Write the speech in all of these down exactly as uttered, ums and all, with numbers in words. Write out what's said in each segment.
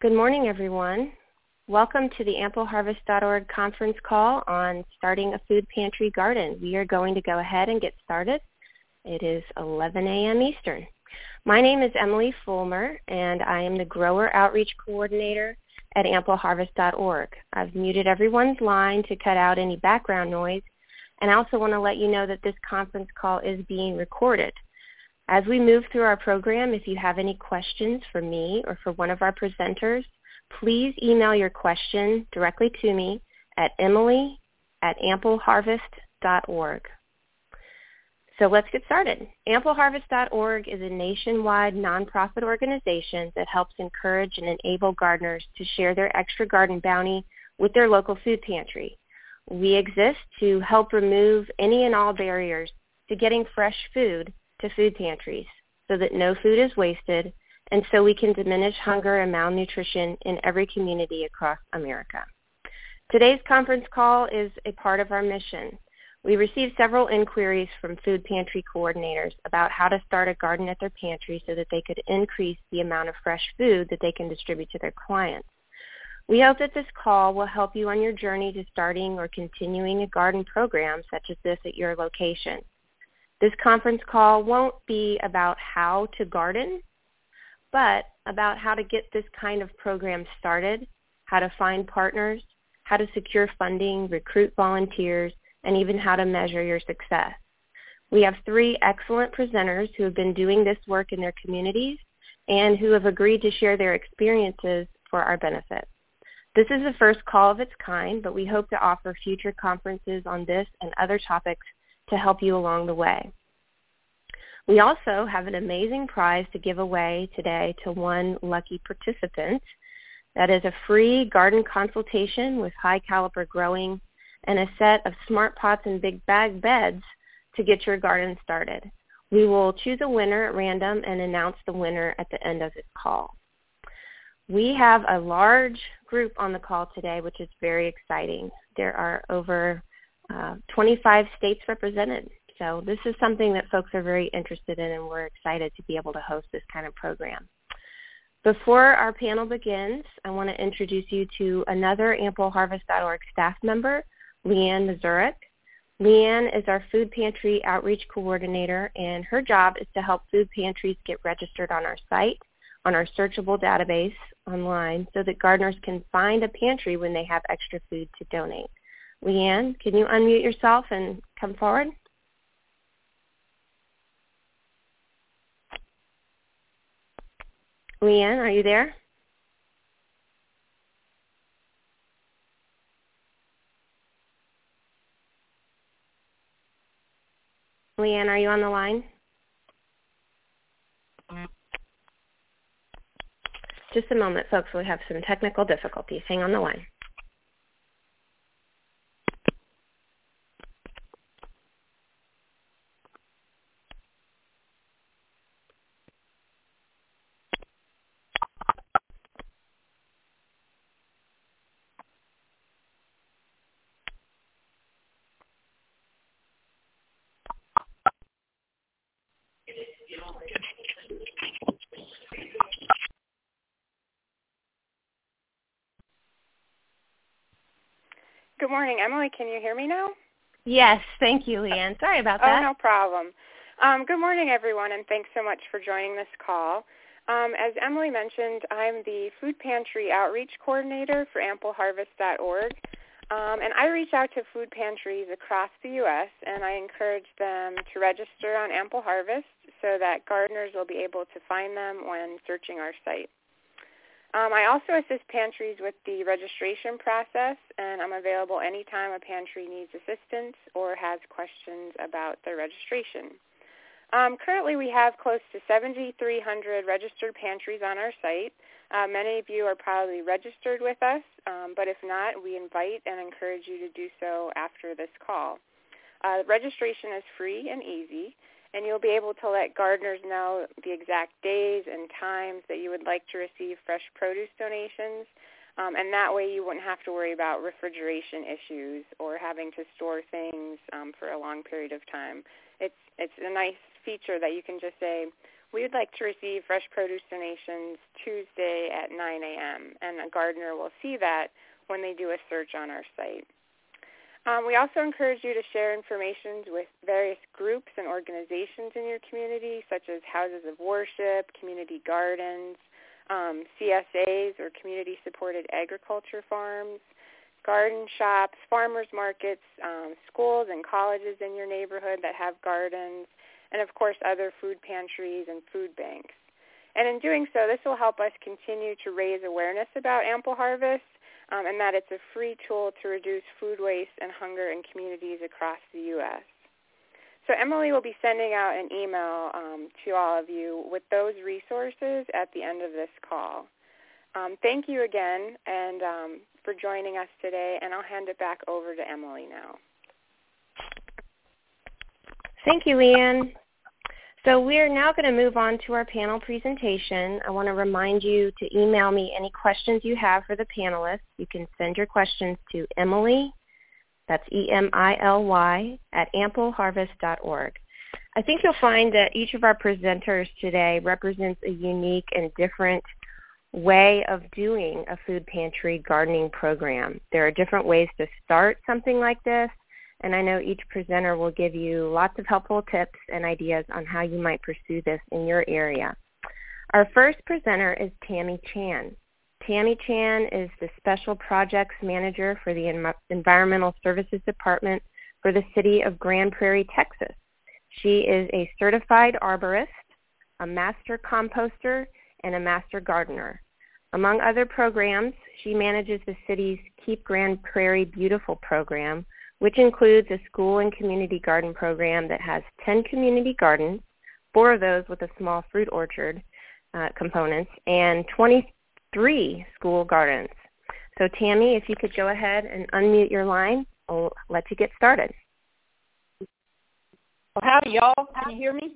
Good morning, everyone. Welcome to the ample harvest dot org conference call on starting a food pantry garden. We are going to go ahead and get started. It is eleven a.m. Eastern. My name is Emily Fulmer, and I am the Grower Outreach Coordinator at ample harvest dot org. I've muted everyone's line to cut out any background noise, and I also want to let you know that this conference call is being recorded. As we move through our program, if you have any questions for me or for one of our presenters, please email your question directly to me at emily at ample harvest dot org. So let's get started. ample harvest dot org is a nationwide nonprofit organization that helps encourage and enable gardeners to share their extra garden bounty with their local food pantry. We exist to help remove any and all barriers to getting fresh food to food pantries so that no food is wasted and so we can diminish hunger and malnutrition in every community across America. Today's conference call is a part of our mission. We received several inquiries from food pantry coordinators about how to start a garden at their pantry so that they could increase the amount of fresh food that they can distribute to their clients. We hope that this call will help you on your journey to starting or continuing a garden program such as this at your location. This conference call won't be about how to garden, but about how to get this kind of program started, how to find partners, how to secure funding, recruit volunteers, and even how to measure your success. We have three excellent presenters who have been doing this work in their communities and who have agreed to share their experiences for our benefit. This is the first call of its kind, but we hope to offer future conferences on this and other topics to help you along the way. We also have an amazing prize to give away today to one lucky participant. That is a free garden consultation with high caliber growing and a set of smart pots and big bag beds to get your garden started. We will choose a winner at random and announce the winner at the end of this call. We have a large group on the call today, which is very exciting. There are over Uh, twenty-five states represented. So this is something that folks are very interested in, and we're excited to be able to host this kind of program. Before our panel begins, I want to introduce you to another ample harvest dot org staff member, Leanne Mazurek. Leanne is our Food Pantry Outreach Coordinator, and her job is to help food pantries get registered on our site, on our searchable database online, so that gardeners can find a pantry when they have extra food to donate. Leanne, can you unmute yourself and come forward? Leanne, are you there? Leanne, are you on the line? Just a moment, folks. We have some technical difficulties. Hang on the line. Good morning, Emily. Can you hear me now? Yes, thank you, Leanne. Sorry about that. Oh, no problem. Um, good morning, everyone, and thanks so much for joining this call. Um, as Emily mentioned, I'm the Food Pantry Outreach Coordinator for ample harvest dot org, um, and I reach out to food pantries across the U S, and I encourage them to register on Ample Harvest so that gardeners will be able to find them when searching our site. Um, I also assist pantries with the registration process, and I'm available anytime a pantry needs assistance or has questions about their registration. Um, currently, we have close to seven thousand three hundred registered pantries on our site. Uh, many of you are probably registered with us, um, but if not, we invite and encourage you to do so after this call. Uh, registration is free and easy, and you'll be able to let gardeners know the exact days and times that you would like to receive fresh produce donations, um, and that way you wouldn't have to worry about refrigeration issues or having to store things um, for a long period of time. It's, it's a nice feature that you can just say, we would like to receive fresh produce donations Tuesday at nine a.m., and a gardener will see that when they do a search on our site. Um, we also encourage you to share information with various groups and organizations in your community, such as houses of worship, community gardens, um, C S As or community-supported agriculture farms, garden shops, farmers markets, um, schools and colleges in your neighborhood that have gardens, and of course other food pantries and food banks. And in doing so, this will help us continue to raise awareness about Ample Harvest, Um, and that it's a free tool to reduce food waste and hunger in communities across the U S So Emily will be sending out an email um, to all of you with those resources at the end of this call. Um, thank you again and um, for joining us today, and I'll hand it back over to Emily now. Thank you, Leanne. So we are now going to move on to our panel presentation. I want to remind you to email me any questions you have for the panelists. You can send your questions to Emily, that's E M I L Y, at ample harvest dot org. I think you'll find that each of our presenters today represents a unique and different way of doing a food pantry gardening program. There are different ways to start something like this, and I know each presenter will give you lots of helpful tips and ideas on how you might pursue this in your area. Our first presenter is Tammy Chan. Tammy Chan is the Special Projects Manager for the Env- Environmental Services Department for the City of Grand Prairie, Texas. She is a certified arborist, a master composter, and a master gardener. Among other programs, she manages the city's Keep Grand Prairie Beautiful program, which includes a school and community garden program that has ten community gardens, four of those with a small fruit orchard uh, components, and twenty-three school gardens. So Tammy, if you could go ahead and unmute your line, I'll let you get started. Well, howdy, y'all. Can you hear me?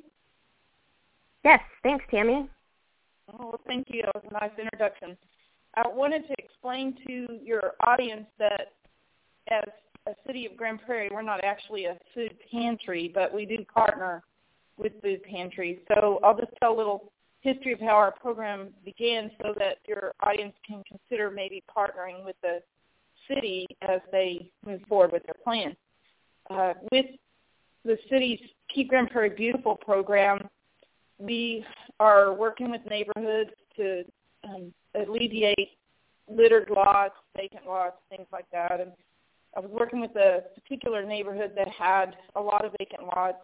Yes, thanks, Tammy. Oh, well, thank you. That was a nice introduction. I wanted to explain to your audience that as a city of Grand Prairie, we're not actually a food pantry, but we do partner with food pantries. So I'll just tell a little history of how our program began so that your audience can consider maybe partnering with the city as they move forward with their plan. Uh, with the city's Keep Grand Prairie Beautiful program, we are working with neighborhoods to um, alleviate littered lots, vacant lots, things like that. And I was working with a particular neighborhood that had a lot of vacant lots,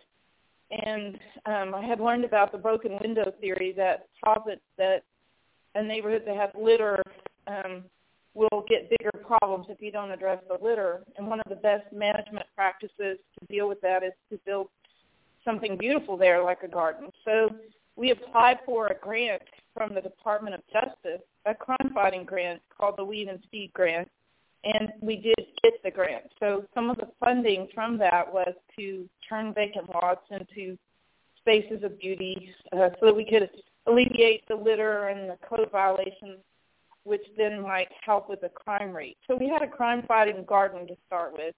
and um, I had learned about the broken window theory that posits that a neighborhood that has litter um, will get bigger problems if you don't address the litter. And one of the best management practices to deal with that is to build something beautiful there like a garden. So we applied for a grant from the Department of Justice, a crime-fighting grant called the Weed and Speed Grant, and we did get the grant. So some of the funding from that was to turn vacant lots into spaces of beauty uh, so that we could alleviate the litter and the code violations, which then might help with the crime rate. So we had a crime-fighting garden to start with,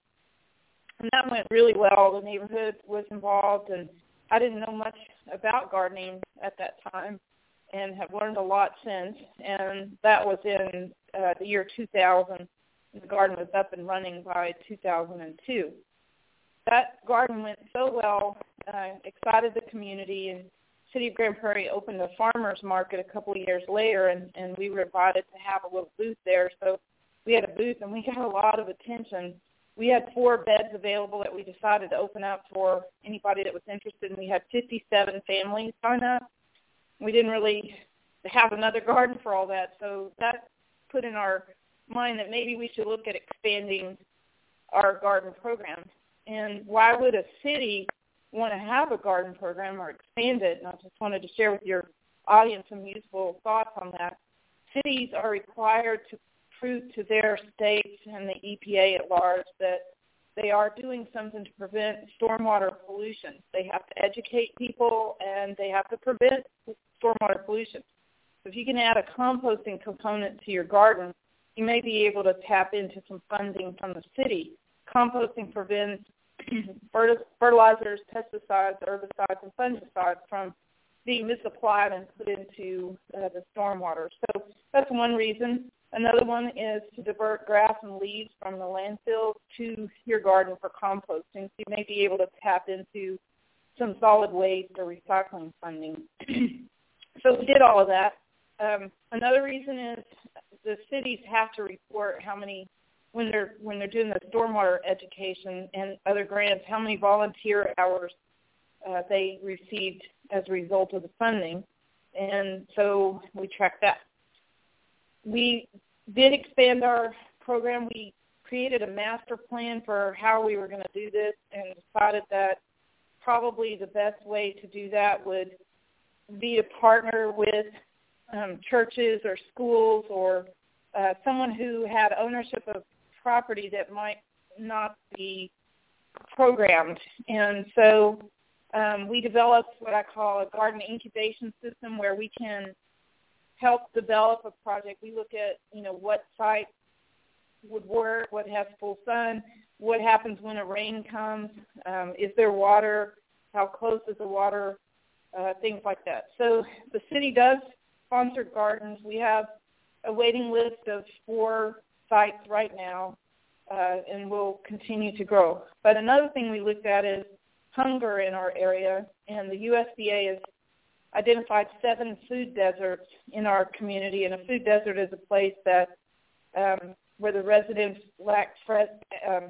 and that went really well. The neighborhood was involved, and I didn't know much about gardening at that time and have learned a lot since, and that was in uh, the year two thousand. The garden was up and running by two thousand two. That garden went so well, uh, excited the community, and City of Grand Prairie opened a farmer's market a couple of years later, and, and we were invited to have a little booth there. So we had a booth, and we got a lot of attention. We had four beds available that we decided to open up for anybody that was interested, and we had fifty-seven families sign up. We didn't really have another garden for all that, so that put in our mind that maybe we should look at expanding our garden program. And why would a city want to have a garden program or expand it? And I just wanted to share with your audience some useful thoughts on that. Cities are required to prove to their states and the E P A at large that they are doing something to prevent stormwater pollution. They have to educate people, and they have to prevent stormwater pollution. So if you can add a composting component to your garden, you may be able to tap into some funding from the city. Composting prevents fertilizers, pesticides, herbicides, and fungicides from being misapplied and put into uh, the stormwater. So that's one reason. Another one is to divert grass and leaves from the landfill to your garden for composting. So you may be able to tap into some solid waste or recycling funding. So we did all of that. Um, another reason is the cities have to report how many, when they're when they're doing the stormwater education and other grants, how many volunteer hours uh, they received as a result of the funding, and so we track that. We did expand our program. We created a master plan for how we were going to do this and decided that probably the best way to do that would be to partner with um, churches or schools or uh, someone who had ownership of property that might not be programmed. And so um, we developed what I call a garden incubation system where we can help develop a project. We look at, you know, what site would work, what has full sun, what happens when a rain comes, um, is there water, how close is the water, uh, things like that. So the city does sponsor gardens. We have a waiting list of four sites right now, uh, and we'll continue to grow. But another thing we looked at is hunger in our area, and the U S D A has identified seven food deserts in our community, and a food desert is a place that um, where the residents lack fresh, um,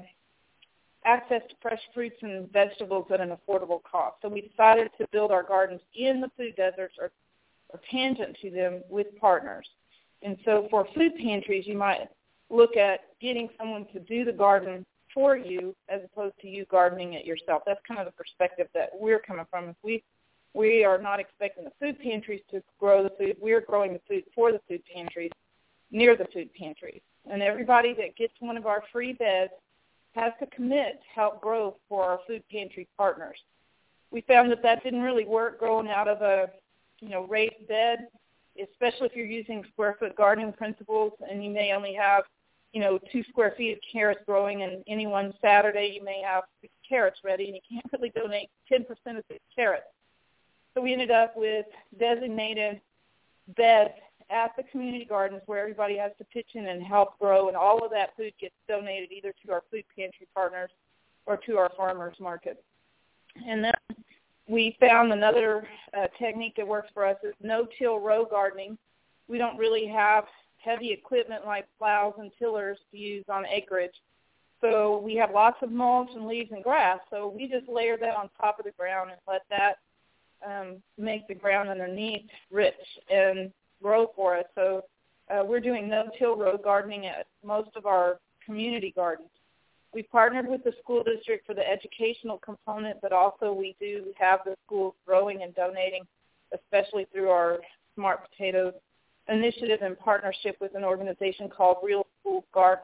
access to fresh fruits and vegetables at an affordable cost. So we decided to build our gardens in the food deserts or, or tangent to them with partners. And so for food pantries, you might look at getting someone to do the garden for you as opposed to you gardening it yourself. That's kind of the perspective that we're coming from. If we we are not expecting the food pantries to grow the food. We're growing the food for the food pantries, near the food pantries. And everybody that gets one of our free beds has to commit to help grow for our food pantry partners. We found that that didn't really work growing out of a, you know, raised bed, especially if you're using square foot gardening principles and you may only have, you know, two square feet of carrots growing, and any one Saturday you may have six carrots ready, and you can't really donate ten percent of the carrots. So we ended up with designated beds at the community gardens where everybody has to pitch in and help grow, and all of that food gets donated either to our food pantry partners or to our farmers market. And then we found another uh, technique that works for us is no-till row gardening. We don't really have heavy equipment like plows and tillers to use on acreage. So we have lots of mulch and leaves and grass, so we just layer that on top of the ground and let that um, make the ground underneath rich and grow for us. So uh, we're doing no-till row gardening at most of our community gardens. We partnered with the school district for the educational component, but also we do have the schools growing and donating, especially through our Smart Potatoes initiative in partnership with an organization called Real School Garden.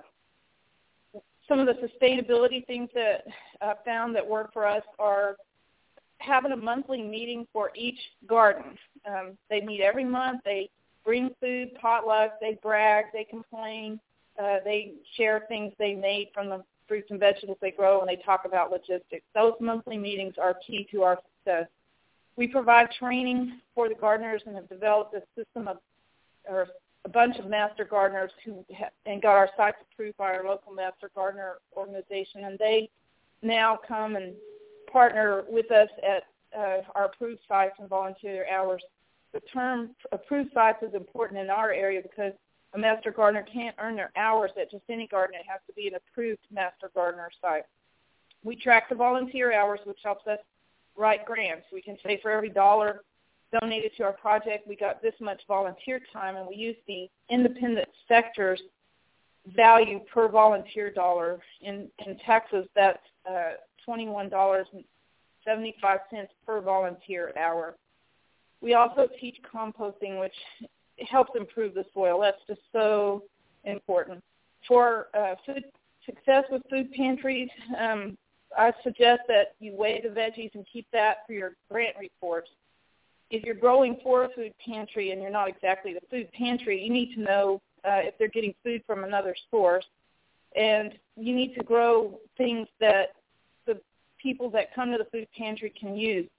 Some of the sustainability things that I found that work for us are having a monthly meeting for each garden. Um, they meet every month. They bring food, potluck, they brag, they complain, uh, they share things they made from the fruits and vegetables they grow, and they talk about logistics. Those monthly meetings are key to our success. We provide training for the gardeners and have developed a system of, or a bunch of master gardeners who ha- and got our sites approved by our local master gardener organization, and they now come and partner with us at uh, our approved sites and volunteer hours. The term approved sites is important in our area because a master gardener can't earn their hours at just any garden. It has to be an approved master gardener site. We track the volunteer hours, which helps us write grants. We can say for every dollar donated to our project, we got this much volunteer time, and we use the independent sector's value per volunteer dollar. In, in Texas, that's uh, twenty-one dollars and seventy-five cents per volunteer hour. We also teach composting, which helps improve the soil. That's just so important. For uh, food success with food pantries, um, I suggest that you weigh the veggies and keep that for your grant reports. If you're growing for a food pantry and you're not exactly the food pantry, you need to know uh, if they're getting food from another source. And you need to grow things that the people that come to the food pantry can use.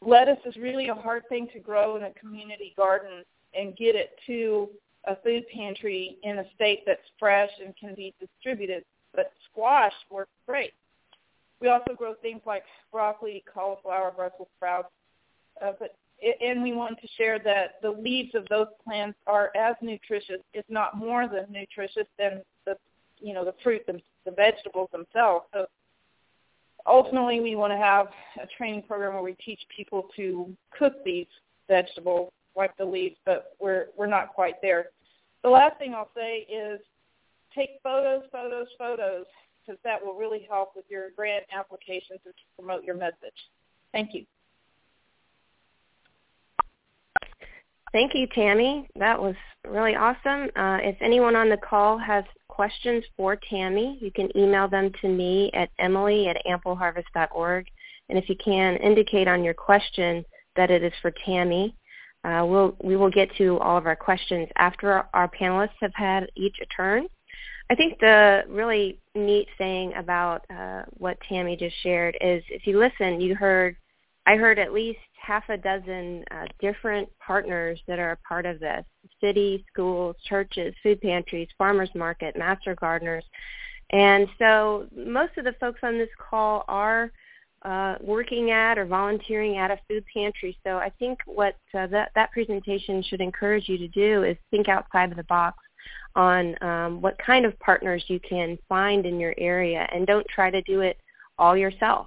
lettuce is really a hard thing to grow in a community garden and get it to a food pantry in a state that's fresh and can be distributed, but squash works great. We also grow things like broccoli, cauliflower, Brussels sprouts, uh, but and we want to share that the leaves of those plants are as nutritious, if not more than nutritious, than the you know the fruit, the, the vegetables themselves. So ultimately, we want to have a training program where we teach people to cook these vegetables, like the leaves, but we're we're not quite there. The last thing I'll say is take photos, photos, photos, because that will really help with your grant applications to promote your message. Thank you. Thank you, Tammy. That was really awesome. Uh, if anyone on the call has questions for Tammy, you can email them to me at emily at ample harvest dot org. And if you can, indicate on your question that it is for Tammy. Uh, we'll, we will get to all of our questions after our, our panelists have had each a turn. I think the really neat thing about uh, what Tammy just shared is if you listen, you heard, I heard at least half a dozen uh, different partners that are a part of this: cities, schools, churches, food pantries, farmers market, master gardeners. And so most of the folks on this call are uh, working at or volunteering at a food pantry. So I think what uh, that, that presentation should encourage you to do is think outside of the box on um, what kind of partners you can find in your area, and don't try to do it all yourself.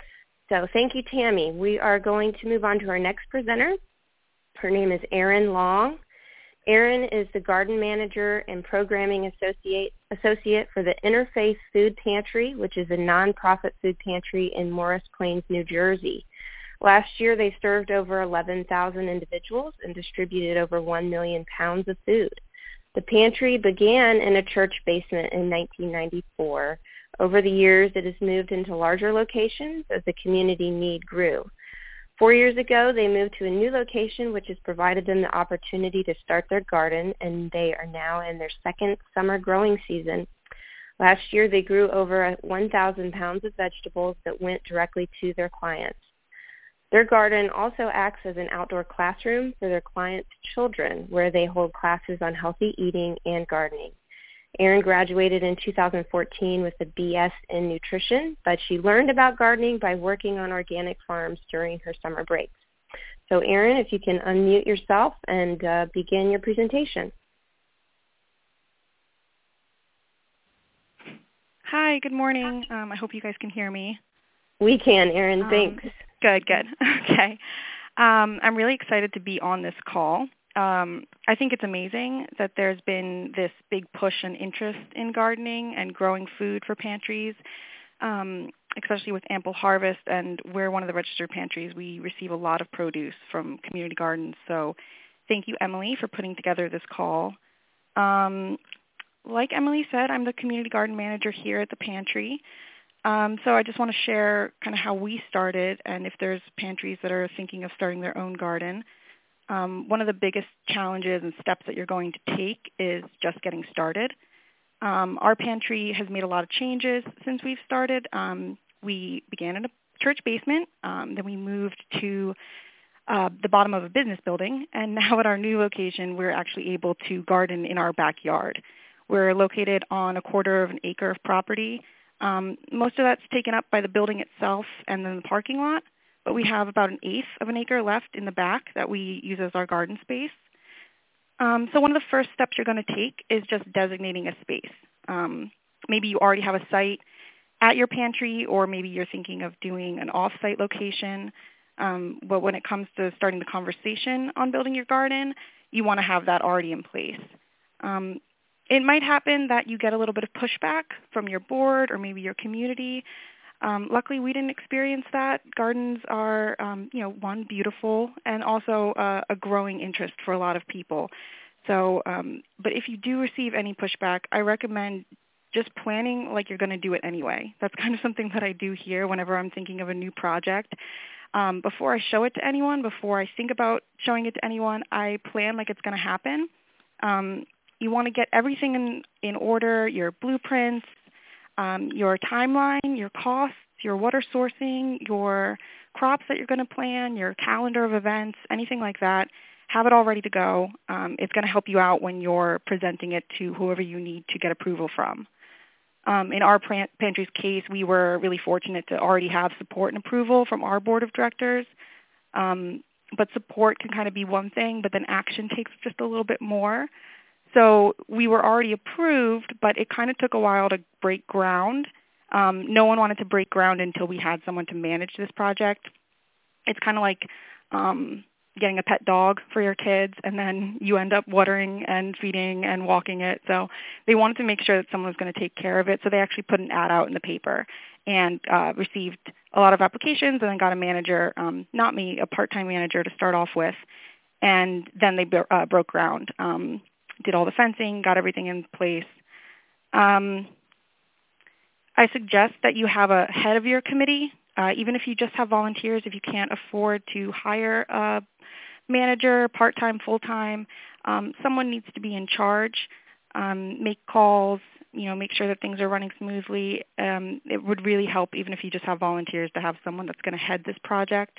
So thank you, Tammy. We are going to move on to our next presenter. Her name is Erin Long. Erin is the Garden Manager and Programming Associate, Associate for the Interfaith Food Pantry, which is a nonprofit food pantry in Morris Plains, New Jersey. Last year, they served over eleven thousand individuals and distributed over one million pounds of food. The pantry began in a church basement in nineteen ninety-four. Over the years, it has moved into larger locations as the community need grew. Four years ago, they moved to a new location, which has provided them the opportunity to start their garden, and they are now in their second summer growing season. Last year, they grew over one thousand pounds of vegetables that went directly to their clients. Their garden also acts as an outdoor classroom for their clients' children, where they hold classes on healthy eating and gardening. Erin graduated in two thousand fourteen with a B S in nutrition, but she learned about gardening by working on organic farms during her summer breaks. So Erin, if you can unmute yourself and uh, begin your presentation. Hi, good morning. Um, I hope you guys can hear me. We can, Erin. Um, Thanks. Good, good. Okay. Um, I'm really excited to be on this call. Um, I think it's amazing that there's been this big push and interest in gardening and growing food for pantries, um, especially with Ample Harvest, and we're one of the registered pantries. We receive a lot of produce from community gardens. So thank you, Emily, for putting together this call. Um, like Emily said, I'm the community garden manager here at the pantry. Um, so I just want to share kind of how we started, and if there's pantries that are thinking of starting their own garden. Um, one of the biggest challenges and steps that you're going to take is just getting started. Um, our pantry has made a lot of changes since we've started. Um, we began in a church basement, um, then we moved to uh, the bottom of a business building, and now at our new location, we're actually able to garden in our backyard. We're located on a quarter of an acre of property. Um, most of that's taken up by the building itself and then the parking lot, but we have about an eighth of an acre left in the back that we use as our garden space. Um, so one of the first steps you're going to take is just designating a space. Um, maybe you already have a site at your pantry, or maybe you're thinking of doing an off-site location. Um, but when it comes to starting the conversation on building your garden, you want to have that already in place. Um, It might happen that you get a little bit of pushback from your board or maybe your community. Um, luckily, we didn't experience that. Gardens are, um, you know, one, beautiful, and also uh, a growing interest for a lot of people. So, um, but if you do receive any pushback, I recommend just planning like you're going to do it anyway. That's kind of something that I do here whenever I'm thinking of a new project. Um, before I show it to anyone, before I think about showing it to anyone, I plan like it's going to happen. Um, You want to get everything in, in order, your blueprints, um, your timeline, your costs, your water sourcing, your crops that you're going to plan, your calendar of events, anything like that. Have it all ready to go. Um, it's going to help you out when you're presenting it to whoever you need to get approval from. Um, in our pantry's case, we were really fortunate to already have support and approval from our board of directors. Um, but support can kind of be one thing, but then action takes just a little bit more. So we were already approved, but it kind of took a while to break ground. Um, no one wanted to break ground until we had someone to manage this project. It's kind of like um, getting a pet dog for your kids, and then you end up watering and feeding and walking it. So they wanted to make sure that someone was going to take care of it, so they actually put an ad out in the paper and uh, received a lot of applications and then got a manager, um, not me, a part-time manager to start off with, and then they uh, broke ground, um, did all the fencing, got everything in place. Um, I suggest that you have a head of your committee. Uh, even if you just have volunteers, if you can't afford to hire a manager, part-time, full-time, um, someone needs to be in charge, um, make calls, you know, make sure that things are running smoothly. Um, it would really help even if you just have volunteers to have someone that's going to head this project.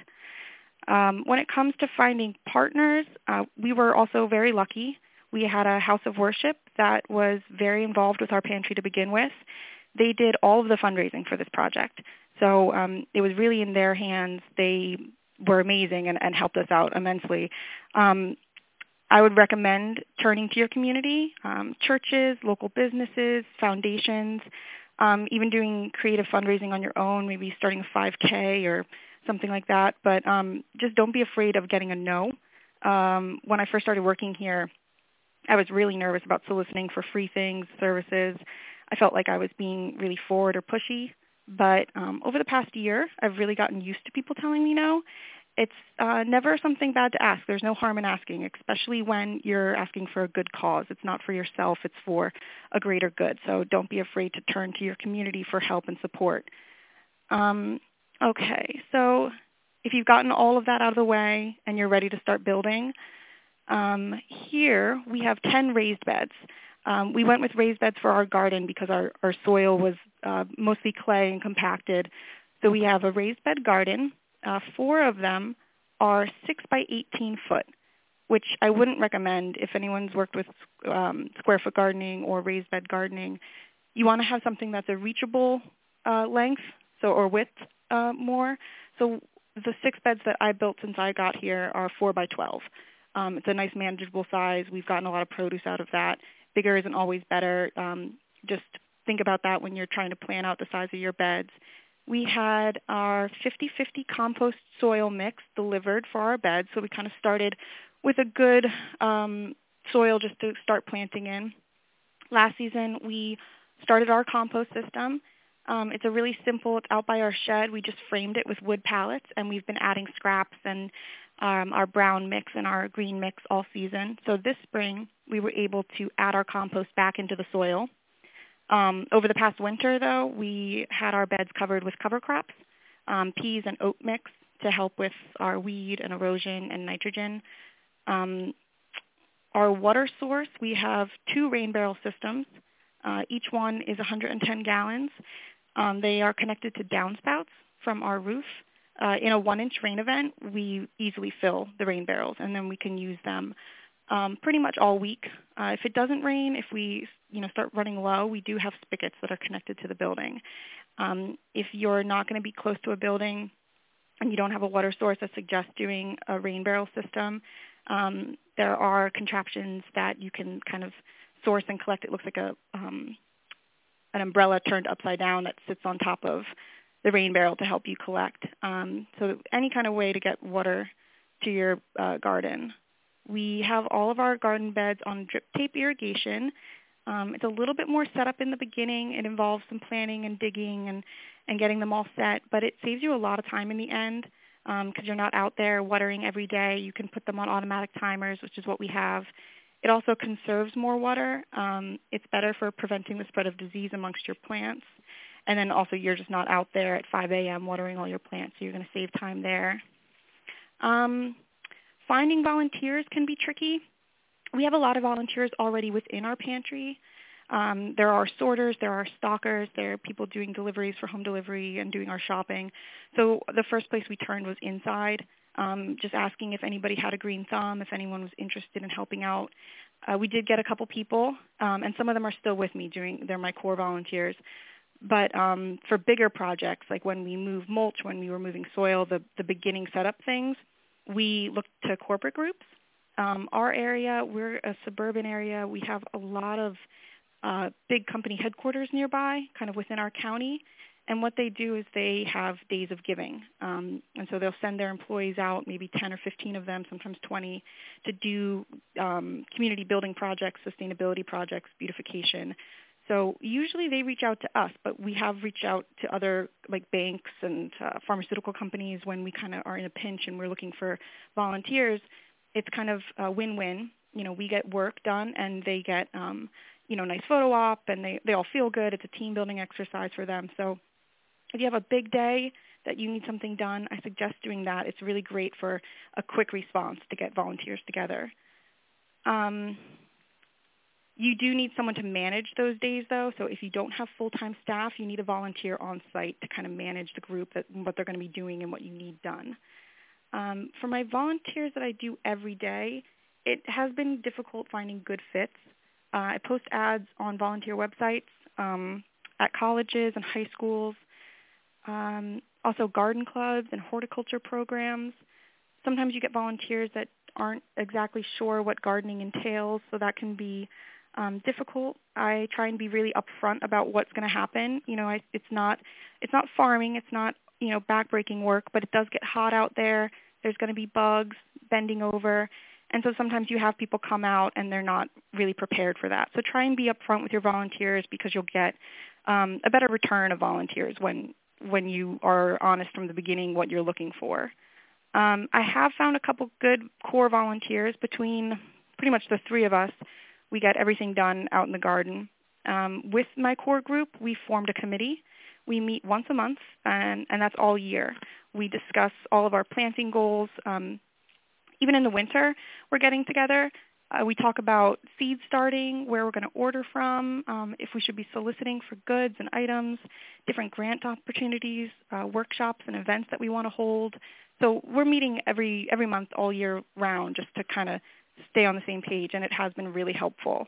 Um, when it comes to finding partners, uh, we were also very lucky. We had a house of worship that was very involved with our pantry to begin with. They did all of the fundraising for this project. So um, it was really in their hands. They were amazing and, and helped us out immensely. Um, I would recommend turning to your community, um, churches, local businesses, foundations, um, even doing creative fundraising on your own, maybe starting a five K or something like that. But um, just don't be afraid of getting a no. Um, when I first started working here, I was really nervous about soliciting for free things, services. I felt like I was being really forward or pushy. But um, over the past year, I've really gotten used to people telling me no. It's uh, never something bad to ask. There's no harm in asking, especially when you're asking for a good cause. It's not for yourself. It's for a greater good. So don't be afraid to turn to your community for help and support. Um, okay, so if you've gotten all of that out of the way and you're ready to start building, um, here we have ten raised beds. Um, we went with raised beds for our garden because our, our soil was uh, mostly clay and compacted. So we have a raised bed garden. Uh, four of them are six by eighteen foot, which I wouldn't recommend if anyone's worked with um, square foot gardening or raised bed gardening. You want to have something that's a reachable uh, length, so or width uh, more. So the six beds that I built since I got here are four by twelve. Um, it's a nice manageable size. We've gotten a lot of produce out of that. Bigger isn't always better. Um, just think about that when you're trying to plan out the size of your beds. We had our fifty-fifty compost soil mix delivered for our beds, so we kind of started with a good um, soil just to start planting in. Last season, we started our compost system. Um, it's a really simple, it's out by our shed. We just framed it with wood pallets, and we've been adding scraps and um, our brown mix and our green mix all season. So this spring, we were able to add our compost back into the soil. Um, over the past winter, though, we had our beds covered with cover crops, um, peas and oat mix to help with our weed and erosion and nitrogen. Um, our water source, we have two rain barrel systems. Uh, each one is one hundred ten gallons. Um, they are connected to downspouts from our roof. Uh, in a one-inch rain event, we easily fill the rain barrels, and then we can use them um, pretty much all week. Uh, if it doesn't rain, if we you know, start running low, we do have spigots that are connected to the building. Um, if you're not going to be close to a building and you don't have a water source, I suggest doing a rain barrel system. Um, there are contraptions that you can kind of source and collect. It looks like a um, an umbrella turned upside down that sits on top of the rain barrel to help you collect. Um, so any kind of way to get water to your uh, garden. We have all of our garden beds on drip tape irrigation. Um, it's a little bit more set up in the beginning. It involves some planning and digging and, and getting them all set, but it saves you a lot of time in the end because um, you're not out there watering every day. You can put them on automatic timers, which is what we have. It also conserves more water. Um, it's better for preventing the spread of disease amongst your plants. And then also you're just not out there at five a.m. watering all your plants, so you're going to save time there. Um, finding volunteers can be tricky. We have a lot of volunteers already within our pantry. Um, there are sorters, there are stockers, there are people doing deliveries for home delivery and doing our shopping. So the first place we turned was inside, um, just asking if anybody had a green thumb, if anyone was interested in helping out. Uh, we did get a couple people, um, and some of them are still with me. During, they're my core volunteers. But um, for bigger projects, like when we move mulch, when we were moving soil, the, the beginning setup things, we looked to corporate groups. Um, our area, we're a suburban area. We have a lot of uh, big company headquarters nearby, kind of within our county. And what they do is they have days of giving. Um, and so they'll send their employees out, maybe ten or fifteen of them, sometimes twenty, to do um, community building projects, sustainability projects, beautification. So usually they reach out to us, but we have reached out to other like banks and uh, pharmaceutical companies when we kind of are in a pinch and we're looking for volunteers. It's kind of a win-win. You know, we get work done and they get, um, you know, nice photo op and they, they all feel good. It's a team building exercise for them. So if you have a big day that you need something done, I suggest doing that. It's really great for a quick response to get volunteers together. Um, You do need someone to manage those days, though. So if you don't have full-time staff, you need a volunteer on site to kind of manage the group, that, what they're going to be doing and what you need done. Um, for my volunteers that I do every day, it has been difficult finding good fits. Uh, I post ads on volunteer websites um, at colleges and high schools, um, also garden clubs and horticulture programs. Sometimes you get volunteers that aren't exactly sure what gardening entails, so that can be Um, difficult. I try and be really upfront about what's going to happen. You know, I, it's not it's not farming. It's not, you know, backbreaking work, but it does get hot out there. There's going to be bugs bending over, and so sometimes you have people come out and they're not really prepared for that. So try and be upfront with your volunteers because you'll get um, a better return of volunteers when when you are honest from the beginning what you're looking for. Um, I have found a couple good core volunteers. Between pretty much the three of us, we get everything done out in the garden. Um, with my core group, we formed a committee. We meet once a month, and, and that's all year. We discuss all of our planting goals. Um, even in the winter, we're getting together. Uh, we talk about seed starting, where we're going to order from, um, if we should be soliciting for goods and items, different grant opportunities, uh, workshops and events that we want to hold. So we're meeting every every month all year round just to kind of stay on the same page, and it has been really helpful.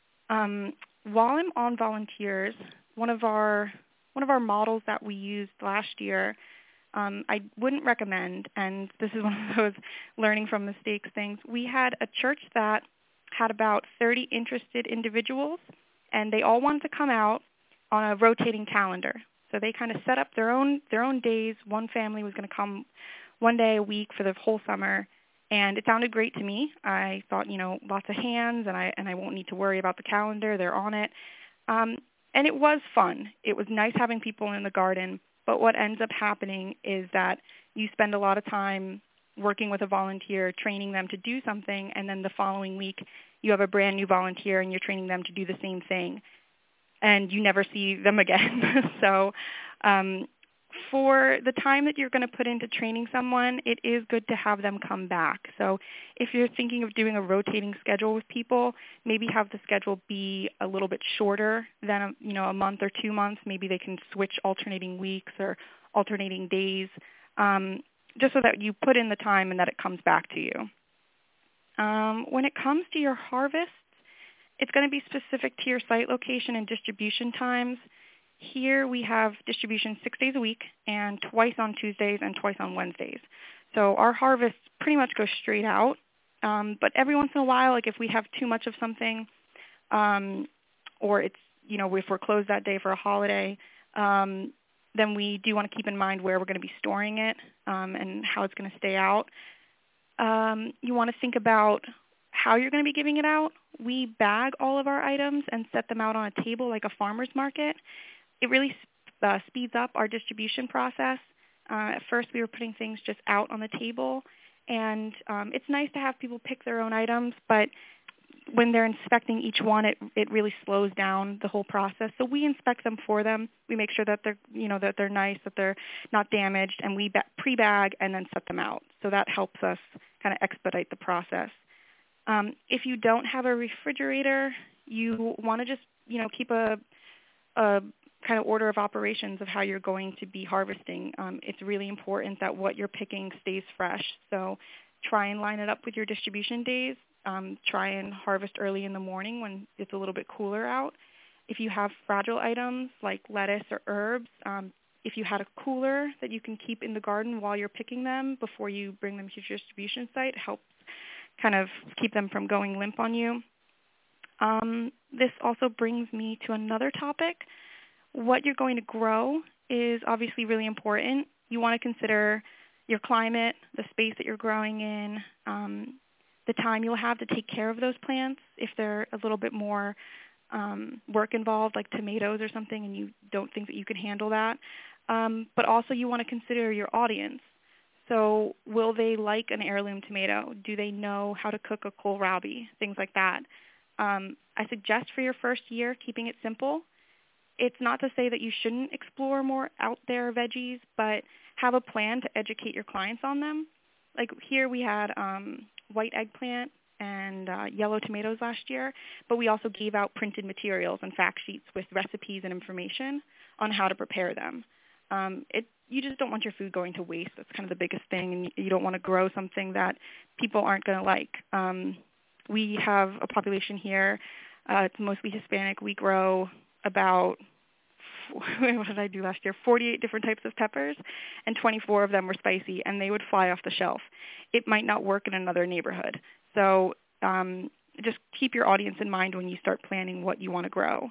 Um, while I'm on volunteers, one of our one of our models that we used last year, um, I wouldn't recommend, and this is one of those learning from mistakes things. We had a church that had about thirty interested individuals, and they all wanted to come out on a rotating calendar. So they kind of set up their own their own days. One family was going to come one day a week for the whole summer. And it sounded great to me. I thought, you know, lots of hands, and I and I won't need to worry about the calendar. They're on it. Um, and it was fun. It was nice having people in the garden. But what ends up happening is that you spend a lot of time working with a volunteer, training them to do something, and then the following week you have a brand new volunteer and you're training them to do the same thing. And you never see them again. so um, for the time that you're going to put into training someone, it is good to have them come back. So if you're thinking of doing a rotating schedule with people, maybe have the schedule be a little bit shorter than a, you know, a month or two months. Maybe they can switch alternating weeks or alternating days, um, just so that you put in the time and that it comes back to you. Um, when it comes to your harvest, it's going to be specific to your site location and distribution times. Here we have distribution six days a week and twice on Tuesdays and twice on Wednesdays. So our harvests pretty much go straight out. Um, but every once in a while, like if we have too much of something, um, or it's, you know, if we're closed that day for a holiday, um, then we do want to keep in mind where we're going to be storing it um, and how it's going to stay out. Um, you want to think about how you're going to be giving it out. We bag all of our items and set them out on a table like a farmer's market. It really uh, speeds up our distribution process. Uh, at first, we were putting things just out on the table, and um, it's nice to have people pick their own items, but when they're inspecting each one, it it really slows down the whole process. So we inspect them for them. We make sure that they're you know that they're nice, that they're not damaged, and we ba- pre-bag and then set them out. So that helps us kind of expedite the process. Um, if you don't have a refrigerator, you want to just you know, keep a, a kind of order of operations of how you're going to be harvesting. Um, it's really important that what you're picking stays fresh. So try and line it up with your distribution days. Um, try and harvest early in the morning when it's a little bit cooler out. If you have fragile items like lettuce or herbs, um, if you had a cooler that you can keep in the garden while you're picking them before you bring them to your distribution site, it helps kind of keep them from going limp on you. Um, this also brings me to another topic. What you're going to grow is obviously really important. You want to consider your climate, the space that you're growing in, um, the time you'll have to take care of those plants if they're a little bit more um, work involved, like tomatoes or something, and you don't think that you can handle that. Um, but also you want to consider your audience. So will they like an heirloom tomato? Do they know how to cook a kohlrabi? Things like that. Um, I suggest for your first year keeping it simple. It's not to say that you shouldn't explore more out there veggies, but have a plan to educate your clients on them. Like here we had um, white eggplant and uh, yellow tomatoes last year, but we also gave out printed materials and fact sheets with recipes and information on how to prepare them. Um, it, you just don't want your food going to waste. That's kind of the biggest thing, and you don't want to grow something that people aren't going to like. Um, we have a population here. Uh, it's mostly Hispanic. We grow about, what did I do last year, forty-eight different types of peppers, and twenty-four of them were spicy, and they would fly off the shelf. It might not work in another neighborhood. So um, just keep your audience in mind when you start planning what you want to grow.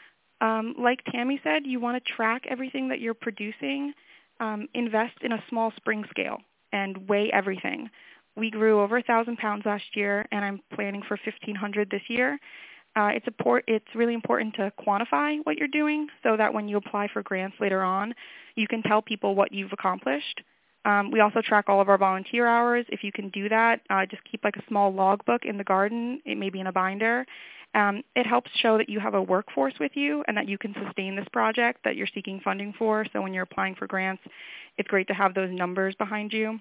Um, like Tammy said, you want to track everything that you're producing. Um, invest in a small spring scale and weigh everything. We grew over one thousand pounds last year, and I'm planning for fifteen hundred this year. Uh, it's, import- it's really important to quantify what you're doing so that when you apply for grants later on, you can tell people what you've accomplished. Um, we also track all of our volunteer hours. If you can do that, uh, just keep like a small logbook in the garden. It may be in a binder. Um, it helps show that you have a workforce with you and that you can sustain this project that you're seeking funding for. So when you're applying for grants, it's great to have those numbers behind you.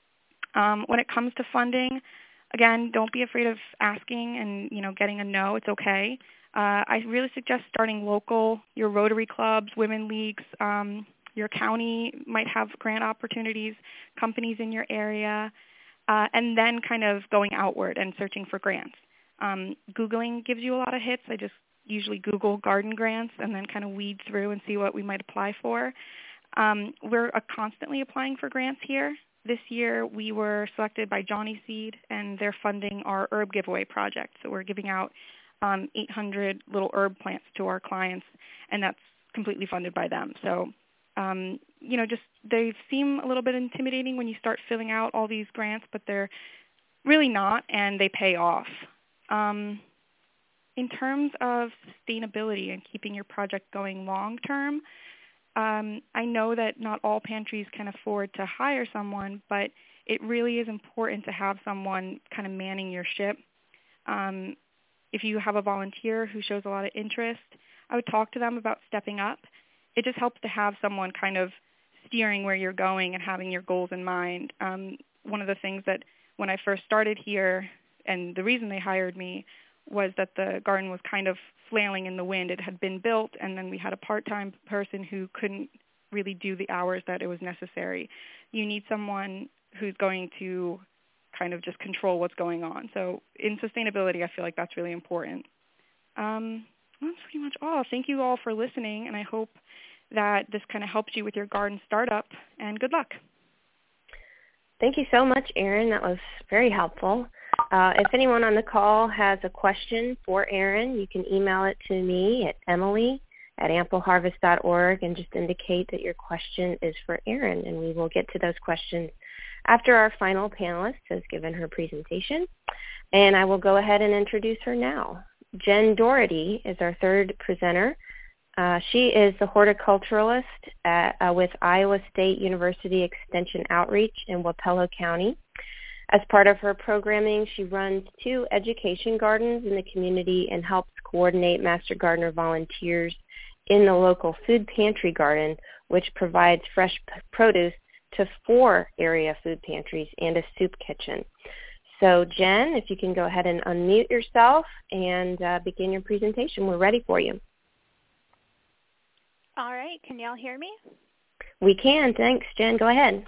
Um, when it comes to funding, again, don't be afraid of asking and, you know, getting a no. It's okay. Uh, I really suggest starting local, your Rotary clubs, women leagues. Um, your county might have grant opportunities, companies in your area, uh, and then kind of going outward and searching for grants. Um, Googling gives you a lot of hits. I just usually Google garden grants and then kind of weed through and see what we might apply for. Um, we're uh, constantly applying for grants here. This year we were selected by Johnny Seed, and they're funding our herb giveaway project. So we're giving out um, eight hundred little herb plants to our clients, and that's completely funded by them. So, um, you know, just they seem a little bit intimidating when you start filling out all these grants, but they're really not, and they pay off. Um, in terms of sustainability and keeping your project going long term, um, I know that not all pantries can afford to hire someone, but it really is important to have someone kind of manning your ship. Um, if you have a volunteer who shows a lot of interest, I would talk to them about stepping up. It just helps to have someone kind of steering where you're going and having your goals in mind. Um, one of the things that when I first started here, and the reason they hired me was that the garden was kind of flailing in the wind. It had been built, and then we had a part-time person who couldn't really do the hours that it was necessary. You need someone who's going to kind of just control what's going on. So in sustainability, I feel like that's really important. Um, that's pretty much all. Thank you all for listening, and I hope that this kind of helps you with your garden startup, and good luck. Thank you so much, Erin. That was very helpful. Uh, if anyone on the call has a question for Erin, you can email it to me at emily at ample harvest dot org and just indicate that your question is for Erin, and we will get to those questions after our final panelist has given her presentation. And I will go ahead and introduce her now. Jen Doherty is our third presenter. Uh, she is the horticulturalist at, uh, with Iowa State University Extension Outreach in Wapello County. As part of her programming, she runs two education gardens in the community and helps coordinate Master Gardener volunteers in the local food pantry garden, which provides fresh p- produce to four area food pantries and a soup kitchen. So Jen, if you can go ahead and unmute yourself and uh, begin your presentation. We're ready for you. All right. Can y'all hear me? We can. Thanks, Jen. Go ahead.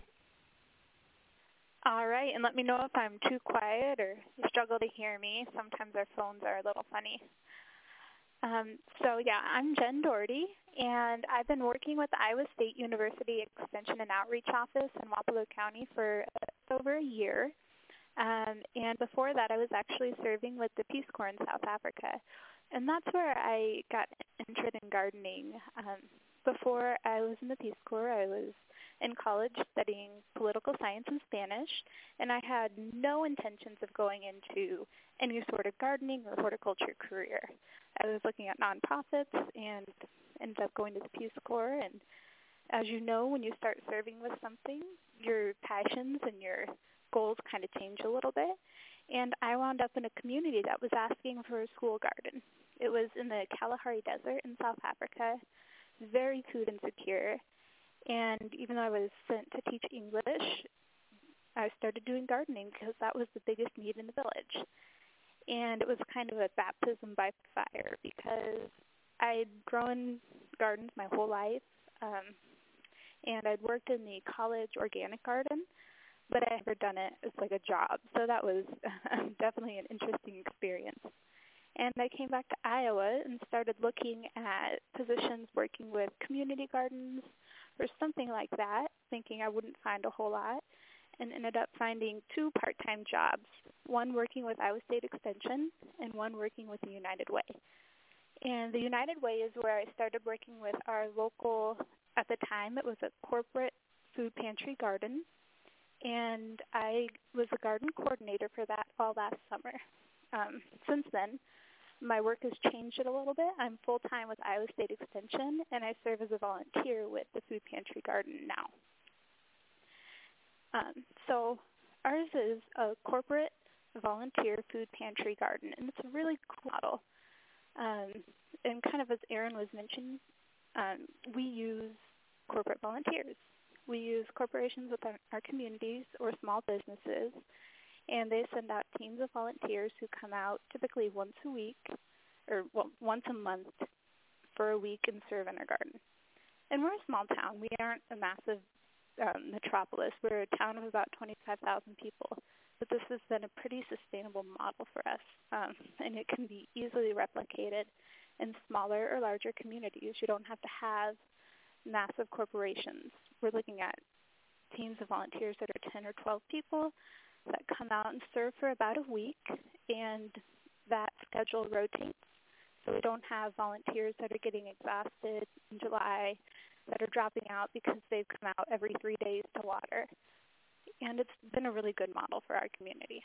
All right. And let me know if I'm too quiet or you struggle to hear me. Sometimes our phones are a little funny. Um, so, yeah, I'm Jen Doherty, and I've been working with the Iowa State University Extension and Outreach Office in Wapello County for over a year. Um, and before that, I was actually serving with the Peace Corps in South Africa. And that's where I got interested in gardening. Um, before I was in the Peace Corps, I was in college studying political science and Spanish, and I had no intentions of going into any sort of gardening or horticulture career. I was looking at nonprofits and ended up going to the Peace Corps. And as you know, when you start serving with something, your passions and your goals kind of change a little bit. And I wound up in a community that was asking for a school garden. It was in the Kalahari Desert in South Africa, very food insecure. And even though I was sent to teach English, I started doing gardening because that was the biggest need in the village. And it was kind of a baptism by fire because I'd grown gardens my whole life, um, and I'd worked in the college organic garden, but I never done it as like a job. So that was definitely an interesting experience. And I came back to Iowa and started looking at positions working with community gardens or something like that, thinking I wouldn't find a whole lot, and ended up finding two part-time jobs, one working with Iowa State Extension and one working with the United Way. And the United Way is where I started working with our local, at the time it was a corporate food pantry garden, and I was a garden coordinator for that all last summer. Um, since then, my work has changed it a little bit. I'm full-time with Iowa State Extension, and I serve as a volunteer with the food pantry garden now. Um, so ours is a corporate volunteer food pantry garden, and it's a really cool model. Um, and kind of as Erin was mentioning, um, we use corporate volunteers. We use corporations with our, our communities or small businesses, and they send out teams of volunteers who come out typically once a week or well, once a month for a week and serve in our garden. And we're a small town. We aren't a massive um, metropolis. We're a town of about twenty-five thousand people. But this has been a pretty sustainable model for us, um, and it can be easily replicated in smaller or larger communities. You don't have to have massive corporations. We're looking at teams of volunteers that are ten or twelve people that come out and serve for about a week, and that schedule rotates. So we don't have volunteers that are getting exhausted in July that are dropping out because they've come out every three days to water. And it's been a really good model for our community.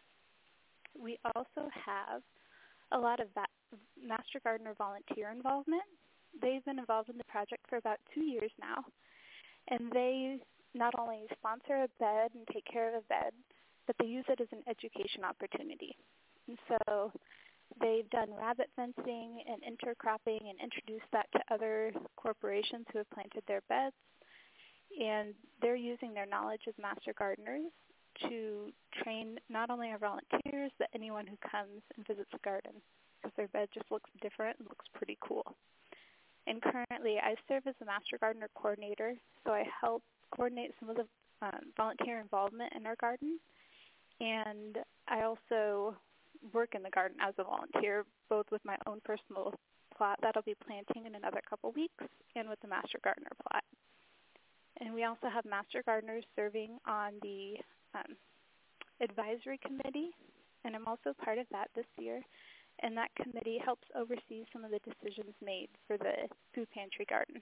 We also have a lot of that Master Gardener volunteer involvement. They've been involved in the project for about two years now, and they not only sponsor a bed and take care of a bed, but they use it as an education opportunity. And so they've done rabbit fencing and intercropping and introduced that to other corporations who have planted their beds. And they're using their knowledge as master gardeners to train not only our volunteers, but anyone who comes and visits the garden, because their bed just looks different and looks pretty cool. And currently, I serve as a master gardener coordinator, so I help coordinate some of the um, volunteer involvement in our garden. And I also work in the garden as a volunteer, both with my own personal plot that I'll be planting in another couple weeks and with the master gardener plot. And we also have master gardeners serving on the um, advisory committee, and I'm also part of that this year. And that committee helps oversee some of the decisions made for the food pantry garden.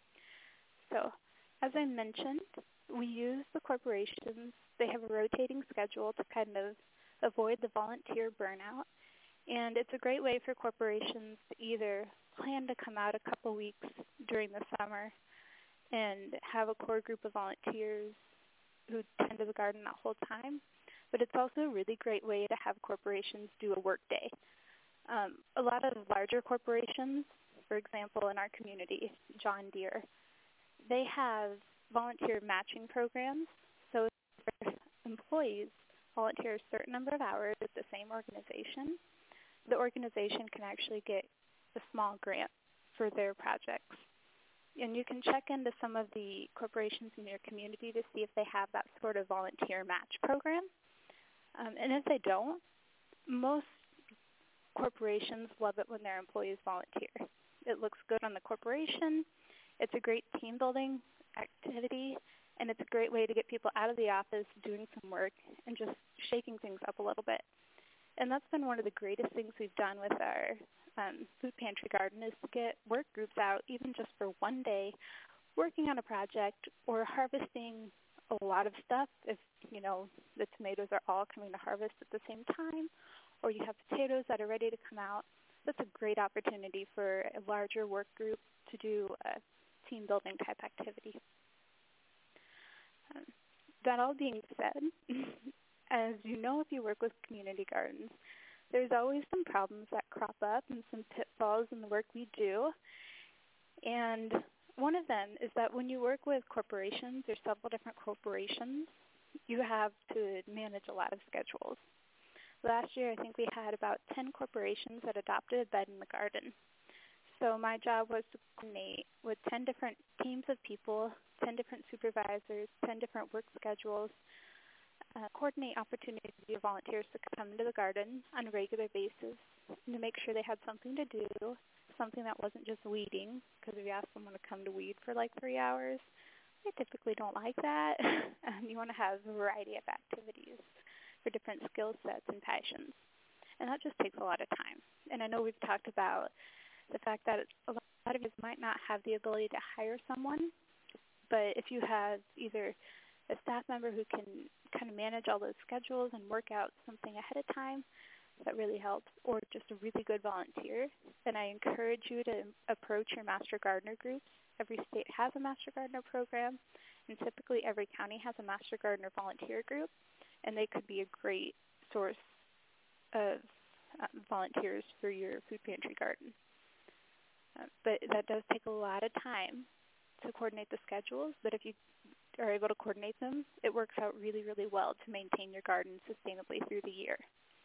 So, as I mentioned, we use the corporations. They have a rotating schedule to kind of avoid the volunteer burnout. And it's a great way for corporations to either plan to come out a couple weeks during the summer and have a core group of volunteers who tend to the garden that whole time. But it's also a really great way to have corporations do a work day. Um, a lot of larger corporations, for example, in our community, John Deere, they have volunteer matching programs. So if their employees volunteer a certain number of hours with the same organization, the organization can actually get a small grant for their projects. And you can check into some of the corporations in your community to see if they have that sort of volunteer match program. Um, and if they don't, most corporations love it when their employees volunteer. It looks good on the corporation. It's a great team building activity, and it's a great way to get people out of the office doing some work and just shaking things up a little bit. And that's been one of the greatest things we've done with our um, food pantry garden is to get work groups out even just for one day working on a project or harvesting a lot of stuff. If, you know, the tomatoes are all coming to harvest at the same time, or you have potatoes that are ready to come out, that's a great opportunity for a larger work group to do a team building type activity. Um, that all being said, as you know, if you work with community gardens, there's always some problems that crop up and some pitfalls in the work we do. And one of them is that when you work with corporations, there's several different corporations, you have to manage a lot of schedules. Last year, I think we had about ten corporations that adopted a bed in the garden. So my job was to coordinate with ten different teams of people, ten different supervisors, ten different work schedules, uh, coordinate opportunities for volunteers to come into the garden on a regular basis and to make sure they had something to do, something that wasn't just weeding, because if you ask someone to come to weed for like three hours, they typically don't like that. And you want to have a variety of activities for different skill sets and passions. And that just takes a lot of time. And I know we've talked about the fact that a lot of us might not have the ability to hire someone, but if you have either a staff member who can kind of manage all those schedules and work out something ahead of time, that really helps, or just a really good volunteer, then I encourage you to approach your Master Gardener groups. Every state has a Master Gardener program, and typically every county has a Master Gardener volunteer group, and they could be a great source of uh, volunteers for your food pantry garden. Uh, but that does take a lot of time to coordinate the schedules, but if you are able to coordinate them, it works out really, really well to maintain your garden sustainably through the year.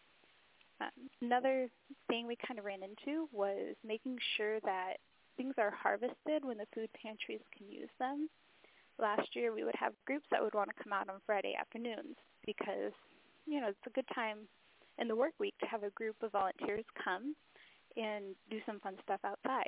Um, another thing we kind of ran into was making sure that things are harvested when the food pantries can use them. Last year, we would have groups that would want to come out on Friday afternoons because, you know, it's a good time in the work week to have a group of volunteers come and do some fun stuff outside.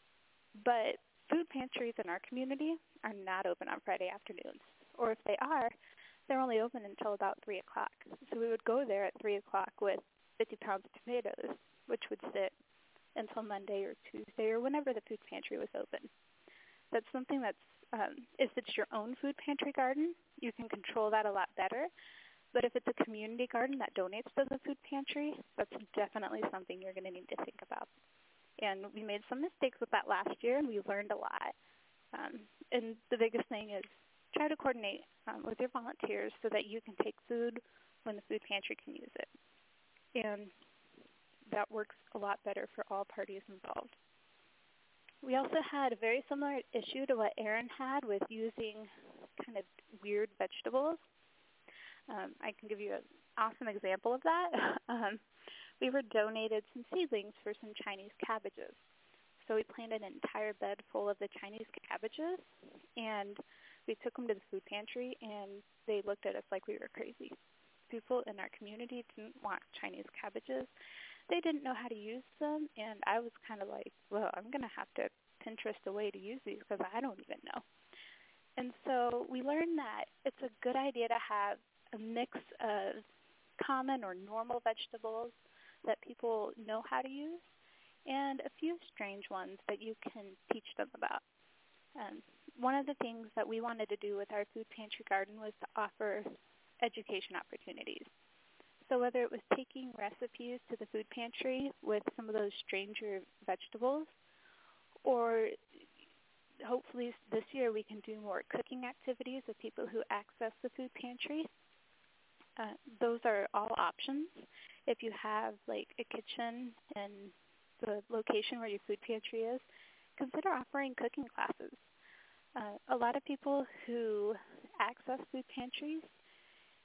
But food pantries in our community are not open on Friday afternoons. Or if they are, they're only open until about three o'clock. So we would go there at three o'clock with fifty pounds of tomatoes, which would sit until Monday or Tuesday or whenever the food pantry was open. That's something that's, um, if it's your own food pantry garden, you can control that a lot better. But if it's a community garden that donates to the food pantry, that's definitely something you're going to need to think about. And we made some mistakes with that last year, and we learned a lot. Um, and the biggest thing is try to coordinate um, with your volunteers so that you can take food when the food pantry can use it. And that works a lot better for all parties involved. We also had a very similar issue to what Erin had with using kind of weird vegetables. Um, I can give you an awesome example of that. um, we were donated some seedlings for some Chinese cabbages. So we planted an entire bed full of the Chinese cabbages, and we took them to the food pantry, and they looked at us like we were crazy. People in our community didn't want Chinese cabbages. They didn't know how to use them, and I was kind of like, well, I'm going to have to Pinterest a way to use these because I don't even know. And so we learned that it's a good idea to have a mix of common or normal vegetables that people know how to use and a few strange ones that you can teach them about. Um, one of the things that we wanted to do with our food pantry garden was to offer education opportunities. So whether it was taking recipes to the food pantry with some of those stranger vegetables, or hopefully this year we can do more cooking activities with people who access the food pantry. Uh, those are all options. If you have like a kitchen in the location where your food pantry is, consider offering cooking classes. Uh, a lot of people who access food pantries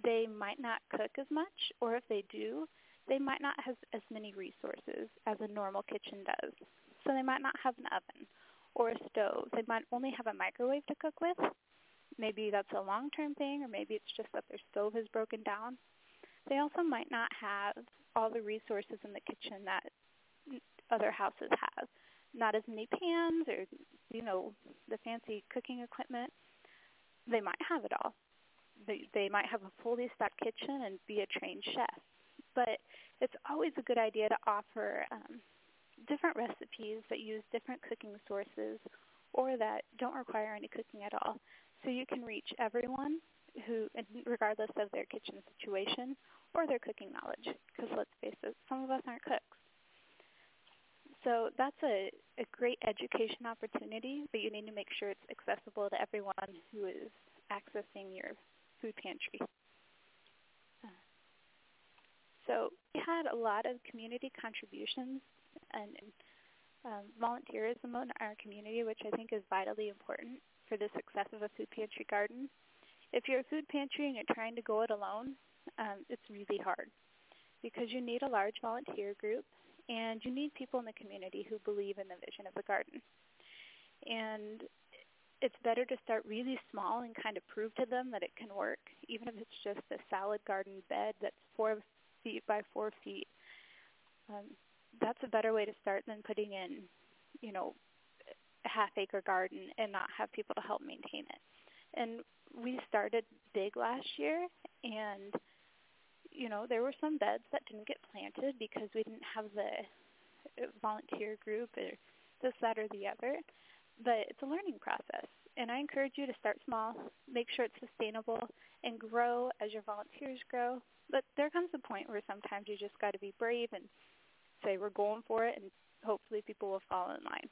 they might not cook as much, or if they do, they might not have as many resources as a normal kitchen does. So they might not have an oven or a stove. They might only have a microwave to cook with. Maybe that's a long-term thing, or maybe it's just that their stove is broken down. They also might not have all the resources in the kitchen that other houses have. Not as many pans or, you know, the fancy cooking equipment. They might have it all. They, they might have a fully stocked kitchen and be a trained chef. But it's always a good idea to offer um, different recipes that use different cooking sources or that don't require any cooking at all, so you can reach everyone who, regardless of their kitchen situation or their cooking knowledge, because let's face it, some of us aren't cooks. So that's a, a great education opportunity, but you need to make sure it's accessible to everyone who is accessing your food pantry. So we had a lot of community contributions and um, volunteerism in our community, which I think is vitally important for the success of a food pantry garden. If you're a food pantry and you're trying to go it alone, um, it's really hard because you need a large volunteer group and you need people in the community who believe in the vision of the garden. And it's better to start really small and kind of prove to them that it can work, even if it's just a salad garden bed that's four feet by four feet. Um, that's a better way to start than putting in, you know, a half-acre garden and not have people to help maintain it. And we started big last year, and, you know, there were some beds that didn't get planted because we didn't have the volunteer group or this, that, or the other. But it's a learning process, and I encourage you to start small, make sure it's sustainable, and grow as your volunteers grow. But there comes a point where sometimes you just got to be brave and say we're going for it, and hopefully people will fall in line.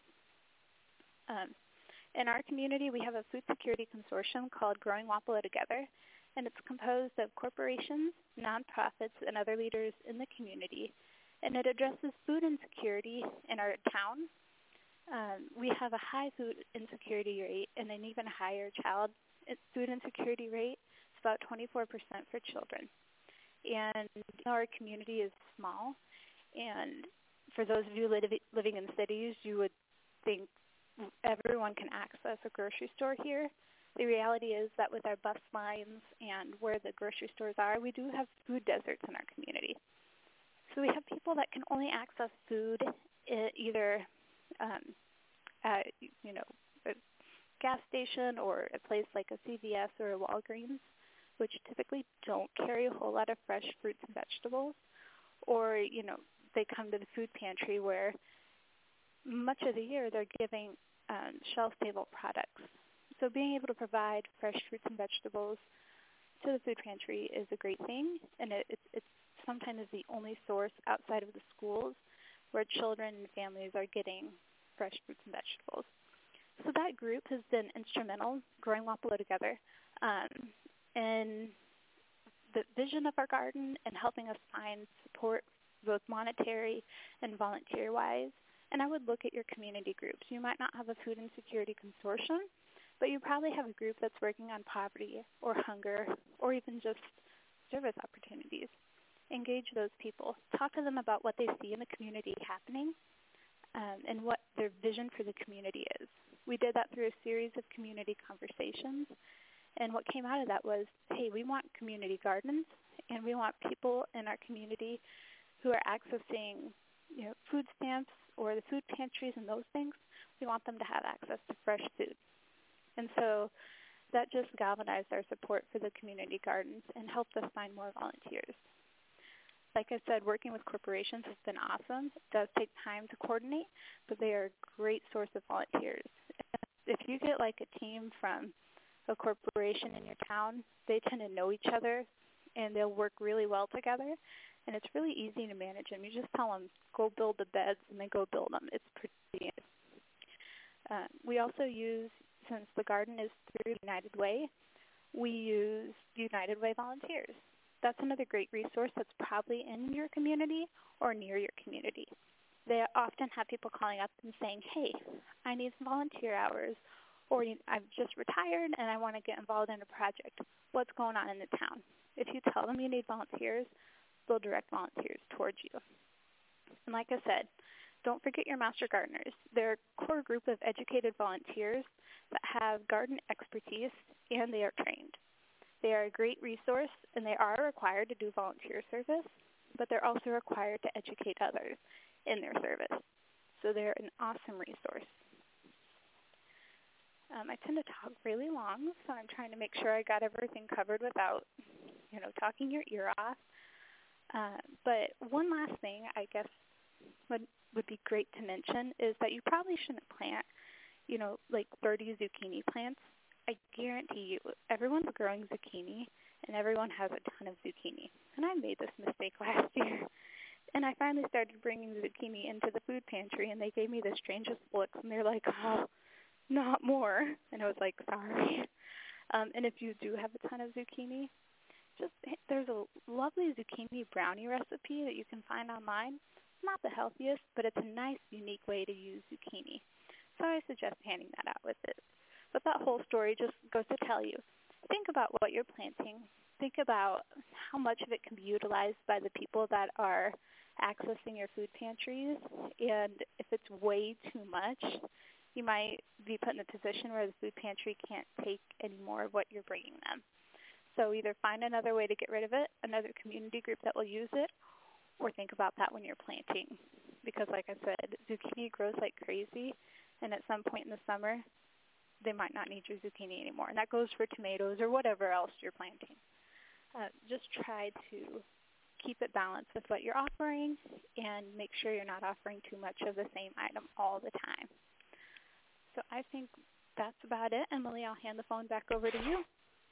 Um, in our community, we have a food security consortium called Growing Wapello Together, and it's composed of corporations, nonprofits, and other leaders in the community, and it addresses food insecurity in our town. Um, we have a high food insecurity rate and an even higher child food insecurity rate. It's about twenty-four percent for children. And our community is small, and for those of you li- living in cities, you would think everyone can access a grocery store here. The reality is that with our bus lines and where the grocery stores are, we do have food deserts in our community. So we have people that can only access food either um, at, you know, a gas station or a place like a C V S or a Walgreens, which typically don't carry a whole lot of fresh fruits and vegetables, or, you know, they come to the food pantry where much of the year they're giving um, shelf-stable products. So being able to provide fresh fruits and vegetables to the food pantry is a great thing, and it, it's, it's sometimes the only source outside of the schools where children and families are getting fresh fruits and vegetables. So that group has been instrumental, Growing Wapello Together, um, in the vision of our garden and helping us find support both monetary and volunteer-wise. And I would look at your community groups. You might not have a food insecurity consortium, but you probably have a group that's working on poverty or hunger or even just service opportunities. Engage those people. Talk to them about what they see in the community happening um, and what their vision for the community is. We did that through a series of community conversations, and what came out of that was, hey, we want community gardens, and we want people in our community who are accessing, you know, food stamps or the food pantries and those things. We want them to have access to fresh food. And so that just galvanized our support for the community gardens and helped us find more volunteers. Like I said, working with corporations has been awesome. It does take time to coordinate, but they are a great source of volunteers. If you get like a team from a corporation in your town, they tend to know each other, and they'll work really well together. And it's really easy to manage them. You just tell them, go build the beds, and they go build them. It's pretty easy. Uh, we also use, since the garden is through United Way, we use United Way volunteers. That's another great resource that's probably in your community or near your community. They often have people calling up and saying, hey, I need some volunteer hours, or I've just retired and I want to get involved in a project. What's going on in the town? If you tell them you need volunteers, they'll direct volunteers towards you. And like I said, don't forget your master gardeners. They're a core group of educated volunteers that have garden expertise, and they are trained. They are a great resource, and they are required to do volunteer service, but they're also required to educate others in their service. So they're an awesome resource. Um, I tend to talk really long, so I'm trying to make sure I got everything covered without, you know, talking your ear off. Uh, but one last thing I guess would, would be great to mention is that you probably shouldn't plant, you know, like thirty zucchini plants. I guarantee you everyone's growing zucchini, and everyone has a ton of zucchini. And I made this mistake last year. And I finally started bringing zucchini into the food pantry, and they gave me the strangest looks, and they're like, oh, not more. And I was like, sorry. Um, and if you do have a ton of zucchini, just there's a lovely zucchini brownie recipe that you can find online. It's not the healthiest, but it's a nice, unique way to use zucchini. So I suggest handing that out with it. But that whole story just goes to tell you, think about what you're planting. Think about how much of it can be utilized by the people that are accessing your food pantries. And if it's way too much, you might be put in a position where the food pantry can't take any more of what you're bringing them. So either find another way to get rid of it, another community group that will use it, or think about that when you're planting. Because like I said, zucchini grows like crazy, and at some point in the summer, they might not need your zucchini anymore. And that goes for tomatoes or whatever else you're planting. Uh, just try to keep it balanced with what you're offering and make sure you're not offering too much of the same item all the time. So I think that's about it. Emily, I'll hand the phone back over to you.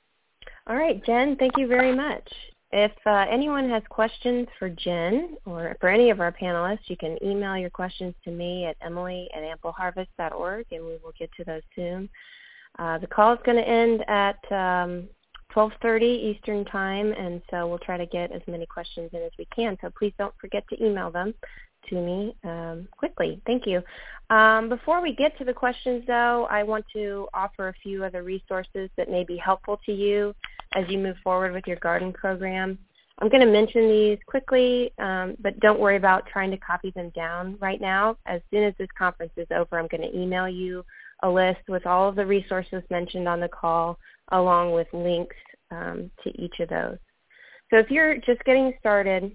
All right, Jen, thank you very much. If uh, anyone has questions for Jen or for any of our panelists, you can email your questions to me at emily at ample harvest dot org, and we will get to those soon. Uh, the call is going to end at um, twelve thirty Eastern Time, and so we'll try to get as many questions in as we can. So please don't forget to email them to me um, quickly. Thank you. Um, before we get to the questions, though, I want to offer a few other resources that may be helpful to you as you move forward with your garden program. I'm going to mention these quickly, um, but don't worry about trying to copy them down right now. As soon as this conference is over, I'm going to email you a list with all of the resources mentioned on the call, along with links um, to each of those. So if you're just getting started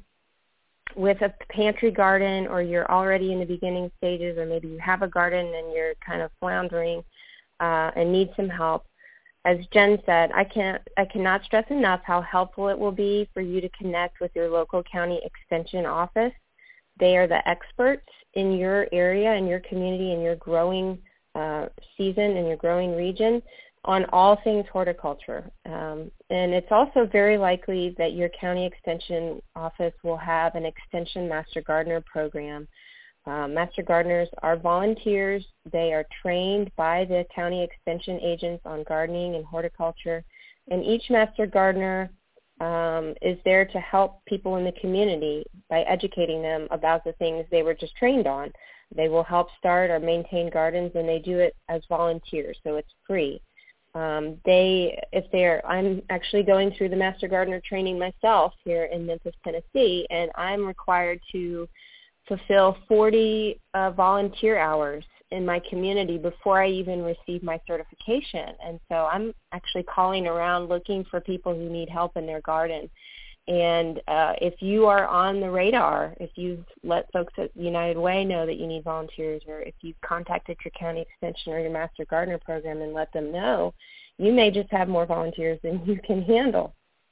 with a pantry garden, or you're already in the beginning stages, or maybe you have a garden and you're kind of floundering uh, and need some help, as Jen said, I can't, I cannot stress enough how helpful it will be for you to connect with your local county extension office. They are the experts in your area, in your community, in your growing uh, season, in your growing region, on all things horticulture. Um, and it's also very likely that your county extension office will have an extension master gardener program. Uh, master gardeners are volunteers. They are trained by the county extension agents on gardening and horticulture. And each master gardener um, is there to help people in the community by educating them about the things they were just trained on. They will help start or maintain gardens, and they do it as volunteers, so it's free. Um, they, if they're, I'm actually going through the Master Gardener training myself here in Memphis, Tennessee, and I'm required to fulfill forty uh, volunteer hours in my community before I even receive my certification. And so I'm actually calling around looking for people who need help in their garden. And uh, if you are on the radar, if you've let folks at United Way know that you need volunteers, or if you've contacted your county extension or your Master Gardener program and let them know, you may just have more volunteers than you can handle.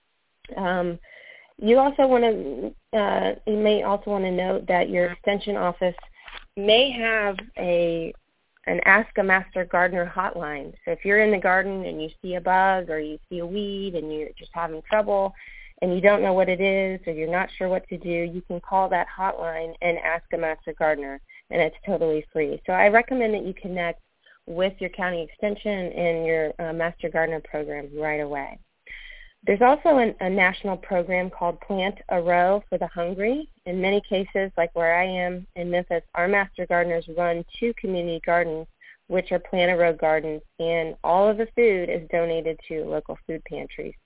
Um, you also want to, uh, you may also want to note that your extension office may have a an Ask a Master Gardener hotline. So if you're in the garden and you see a bug or you see a weed and you're just having trouble, and you don't know what it is, or you're not sure what to do, you can call that hotline and ask a Master Gardener, and it's totally free. So I recommend that you connect with your county extension and your uh, Master Gardener program right away. There's also an, a national program called Plant a Row for the Hungry. In many cases, like where I am in Memphis, our Master Gardeners run two community gardens, which are Plant a Row gardens, and all of the food is donated to local food pantries.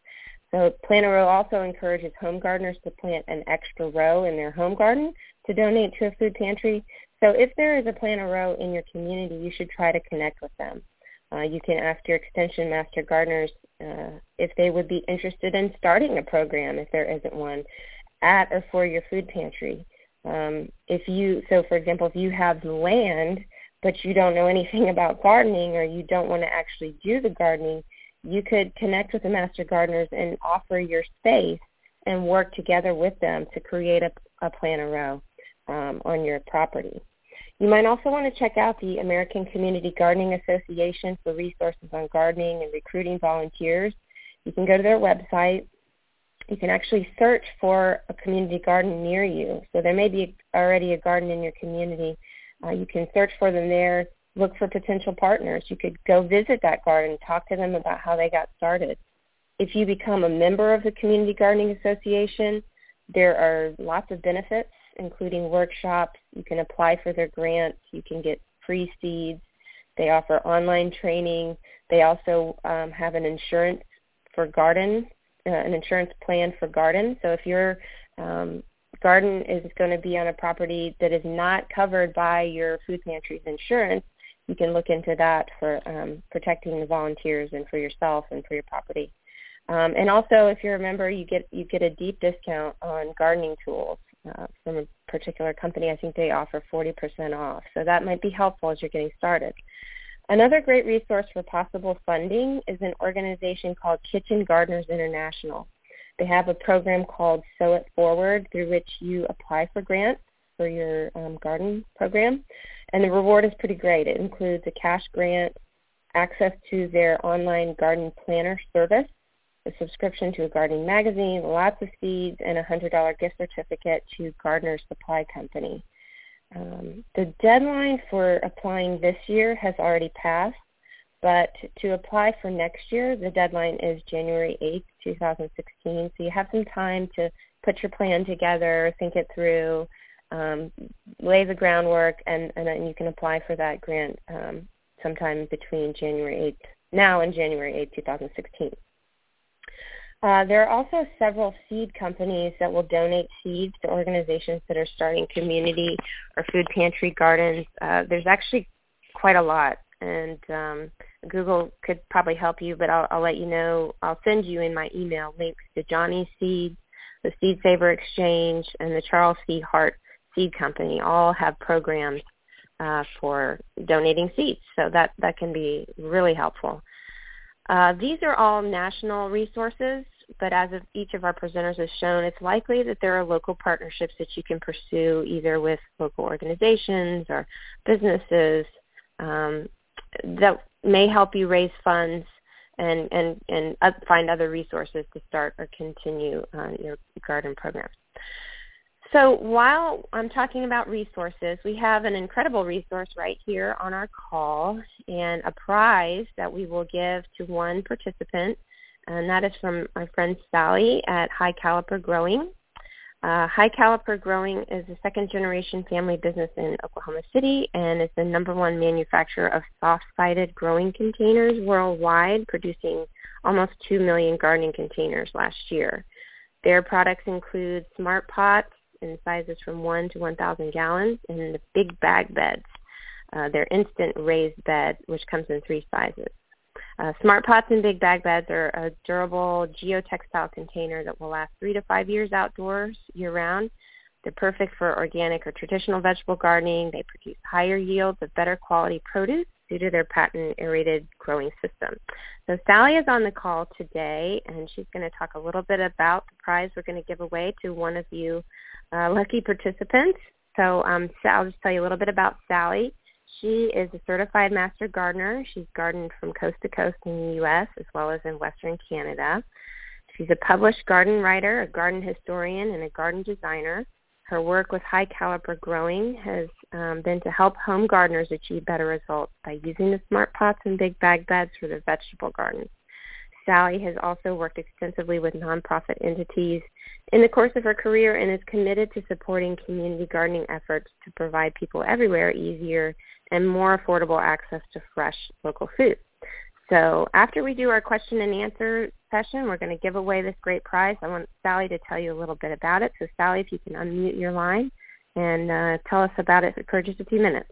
So Plant a Row also encourages home gardeners to plant an extra row in their home garden to donate to a food pantry. So if there is a Plant a Row in your community, you should try to connect with them. Uh, you can ask your Extension Master Gardeners uh, if they would be interested in starting a program, if there isn't one, at or for your food pantry. Um, if you, so for example, if you have land, but you don't know anything about gardening or you don't want to actually do the gardening, you could connect with the Master Gardeners and offer your space and work together with them to create a, a Plant a Row um, on your property. You might also want to check out the American Community Gardening Association for resources on gardening and recruiting volunteers. You can go to their website. You can actually search for a community garden near you. So there may be already a garden in your community. Uh, you can search for them there, look for potential partners. You could go visit that garden, talk to them about how they got started. If you become a member of the Community Gardening Association, there are lots of benefits, including workshops. You can apply for their grants. You can get free seeds. They offer online training. They also um, have an insurance for garden, uh, an insurance plan for garden. So if your um, garden is going to be on a property that is not covered by your food pantry's insurance, you can look into that for um, protecting the volunteers and for yourself and for your property. Um, and also, if you're a member, you get you get a deep discount on gardening tools uh, from a particular company. I think they offer forty percent off. So that might be helpful as you're getting started. Another great resource for possible funding is an organization called Kitchen Gardeners International. They have a program called Sow It Forward, through which you apply for grants for your um, garden program. And the reward is pretty great. It includes a cash grant, access to their online garden planner service, a subscription to a gardening magazine, lots of seeds, and a one hundred dollars gift certificate to Gardener's Supply Company. Um, the deadline for applying this year has already passed, but to apply for next year, the deadline is January eighth, twenty sixteen. So you have some time to put your plan together, think it through, um, lay the groundwork, and, and then you can apply for that grant um, sometime between January eighth, now and January eighth, twenty sixteen. Uh, there are also several seed companies that will donate seeds to organizations that are starting community or food pantry gardens. Uh, there's actually quite a lot, and um, Google could probably help you, but I'll, I'll let you know. I'll send you in my email links to Johnny Seeds, the Seed Saver Exchange, and the Charles C. Hart Seed Company. All have programs uh, for donating seeds, so that, that can be really helpful. Uh, these are all national resources, but as of each of our presenters has shown, it's likely that there are local partnerships that you can pursue either with local organizations or businesses um, that may help you raise funds and, and, and find other resources to start or continue uh, your garden programs. So while I'm talking about resources, we have an incredible resource right here on our call and a prize that we will give to one participant, and that is from my friend Sally at High Caliper Growing. Uh, High Caliper Growing is a second-generation family business in Oklahoma City and is the number one manufacturer of soft-sided growing containers worldwide, producing almost two million gardening containers last year. Their products include smart pots in sizes from one to one thousand gallons and the big bag beds. Uh, their instant raised bed, which comes in three sizes. Uh, smart pots and big bag beds are a durable geotextile container that will last three to five years outdoors year-round. They're perfect for organic or traditional vegetable gardening. They produce higher yields of better quality produce due to their patent aerated growing system. So Sally is on the call today, and she's going to talk a little bit about the prize we're going to give away to one of you uh, lucky participants. So um, I'll just tell you a little bit about Sally. She is a certified master gardener. She's gardened from coast to coast in the U S as well as in Western Canada. She's a published garden writer, a garden historian, and a garden designer. Her work with High Caliper Growing has um, been to help home gardeners achieve better results by using the smart pots and big bag beds for their vegetable gardens. Sally has also worked extensively with nonprofit entities in the course of her career and is committed to supporting community gardening efforts to provide people everywhere easier and more affordable access to fresh local food. So after we do our question and answer session, we're going to give away this great prize. I want Sally to tell you a little bit about it. So Sally, if you can unmute your line and uh, tell us about it for just a few minutes.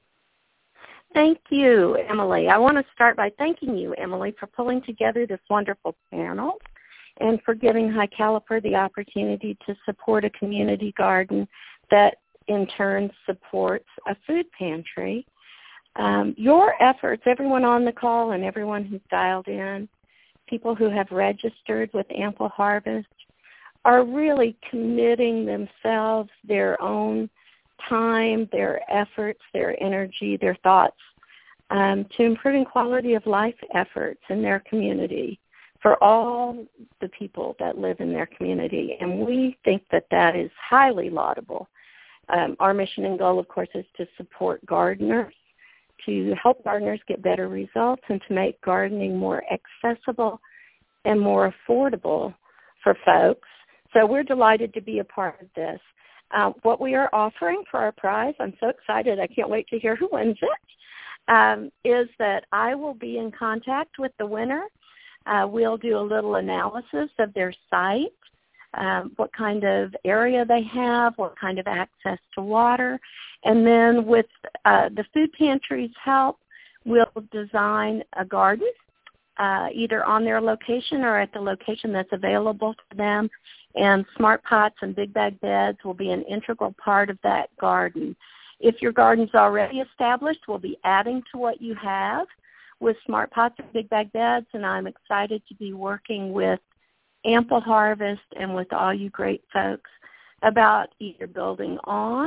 Thank you, Emily. I want to start by thanking you, Emily, for pulling together this wonderful panel and for giving High Caliper the opportunity to support a community garden that in turn supports a food pantry. Um, your efforts, everyone on the call and everyone who's dialed in, people who have registered with Ample Harvest, are really committing themselves, their own time, their efforts, their energy, their thoughts um, to improving quality of life efforts in their community for all the people that live in their community. And we think that that is highly laudable. Um, our mission and goal, of course, is to support gardeners, to help gardeners get better results, and to make gardening more accessible and more affordable for folks. So we're delighted to be a part of this. Uh, what we are offering for our prize, I'm so excited, I can't wait to hear who wins it, um, is that I will be in contact with the winner. Uh, we'll do a little analysis of their site, um, what kind of area they have, what kind of access to water, and then with uh, the food pantry's help, we'll design a garden uh, either on their location or at the location that's available to them. And smart pots and big bag beds will be an integral part of that garden. If your garden's already established, we'll be adding to what you have with smart pots and big bag beds, and I'm excited to be working with Ample Harvest and with all you great folks about either building on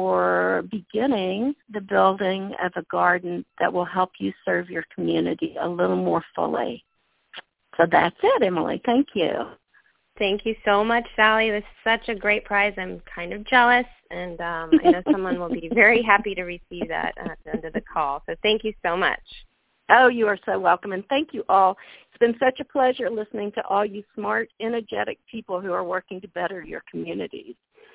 or beginning the building of a garden that will help you serve your community a little more fully. So that's it, Emily. Thank you. Thank you so much, Sally. This is such a great prize. I'm kind of jealous, and um, I know someone will be very happy to receive that at the end of the call. So thank you so much. Oh, you are so welcome, and thank you all. It's been such a pleasure listening to all you smart, energetic people who are working to better your communities.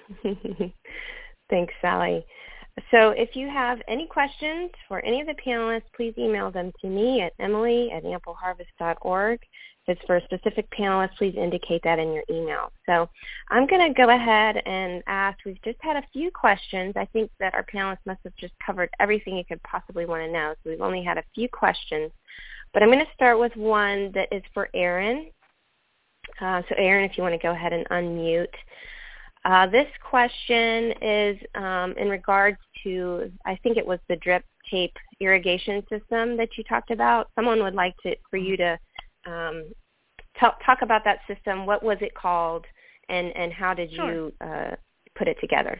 Thanks, Sally. So if you have any questions for any of the panelists, please email them to me at emily at ample harvest dot org. If it's for a specific panelist, please indicate that in your email. So I'm going to go ahead and ask, we've just had a few questions. I think that our panelists must have just covered everything you could possibly want to know, so we've only had a few questions. But I'm going to start with one that is for Erin. Uh, so Erin, if you want to go ahead and unmute. Uh, this question is um, in regards to, I think it was the drip tape irrigation system that you talked about. Someone would like to for you to um, talk, talk about that system. What was it called, and, and how did Sure. you uh, put it together?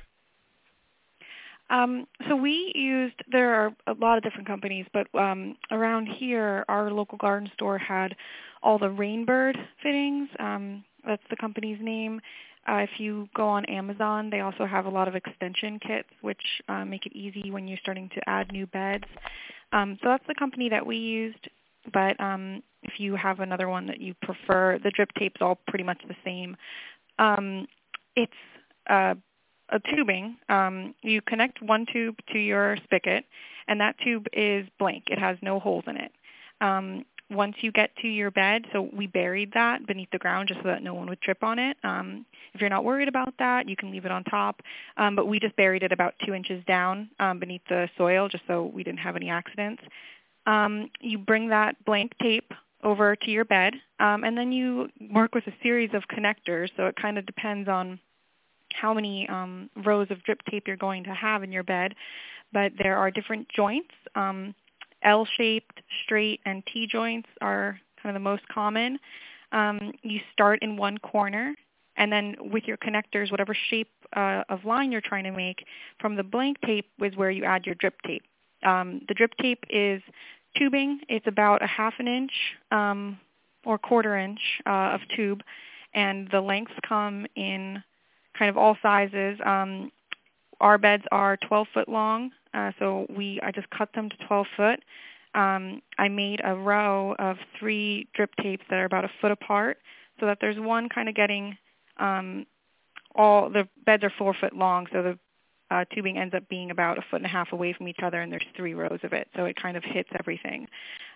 Um, so we used, there are a lot of different companies, but um, around here, our local garden store had all the Rainbird fittings. Um, that's the company's name. Uh, if you go on Amazon, they also have a lot of extension kits, which uh, make it easy when you're starting to add new beds. Um, so that's the company that we used. But um, if you have another one that you prefer, the drip tape's all pretty much the same. Um, it's uh, a tubing. Um, you connect one tube to your spigot, and that tube is blank. It has no holes in it. Um, once you get to your bed, so we buried that beneath the ground just so that no one would trip on it. Um, if you're not worried about that, you can leave it on top. Um, but we just buried it about two inches down um, beneath the soil just so we didn't have any accidents. Um, you bring that blank tape over to your bed, um, and then you work with a series of connectors. So it kind of depends on how many um, rows of drip tape you're going to have in your bed. But there are different joints. Um, L-shaped, straight, and T-joints are kind of the most common. Um, you start in one corner, and then with your connectors, whatever shape uh, of line you're trying to make, from the blank tape is where you add your drip tape. Um, the drip tape is tubing. It's about a half an inch um, or quarter inch uh, of tube, and the lengths come in kind of all sizes. Um, our beds are twelve foot long, uh, so we I just cut them to twelve foot. Um, I made a row of three drip tapes that are about a foot apart, so that there's one kind of getting um, all the beds are four foot long, so the uh, tubing ends up being about a foot and a half away from each other, and there's three rows of it, so it kind of hits everything.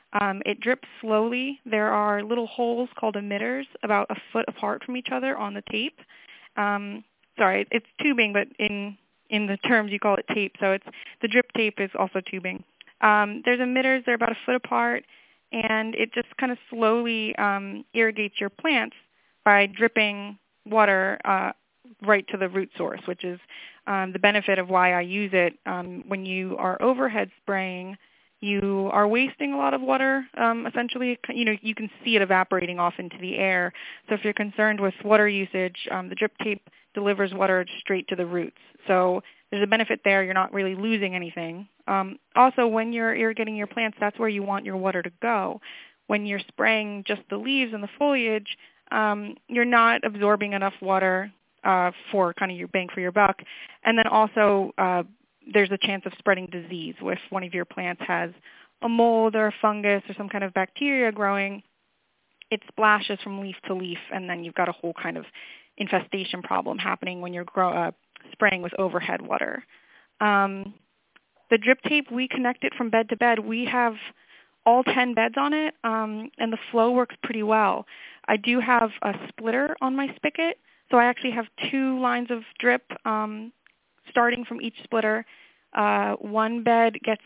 Um, it drips slowly. There are little holes called emitters about a foot apart from each other on the tape. Um, sorry, it's tubing, but in in the terms you call it tape. So it's the drip tape is also tubing. Um, there's emitters. They're about a foot apart, and it just kind of slowly um, irrigates your plants by dripping water uh, right to the root source, which is um, the benefit of why I use it. Um, when you are overhead spraying, you are wasting a lot of water. Um, essentially, you know, you can see it evaporating off into the air. So if you're concerned with water usage, um, the drip tape delivers water straight to the roots. So there's a benefit there. You're not really losing anything. Um, also, when you're irrigating your plants, that's where you want your water to go. When you're spraying just the leaves and the foliage, um, you're not absorbing enough water uh, for kind of your bang for your buck. And then also, uh, there's a chance of spreading disease. If one of your plants has a mold or a fungus or some kind of bacteria growing, it splashes from leaf to leaf, and then you've got a whole kind of infestation problem happening when you're grow, uh, spraying with overhead water. Um, the drip tape, we connect it from bed to bed. We have all ten beds on it, um, and the flow works pretty well. I do have a splitter on my spigot, so I actually have two lines of drip um, starting from each splitter. Uh, one bed gets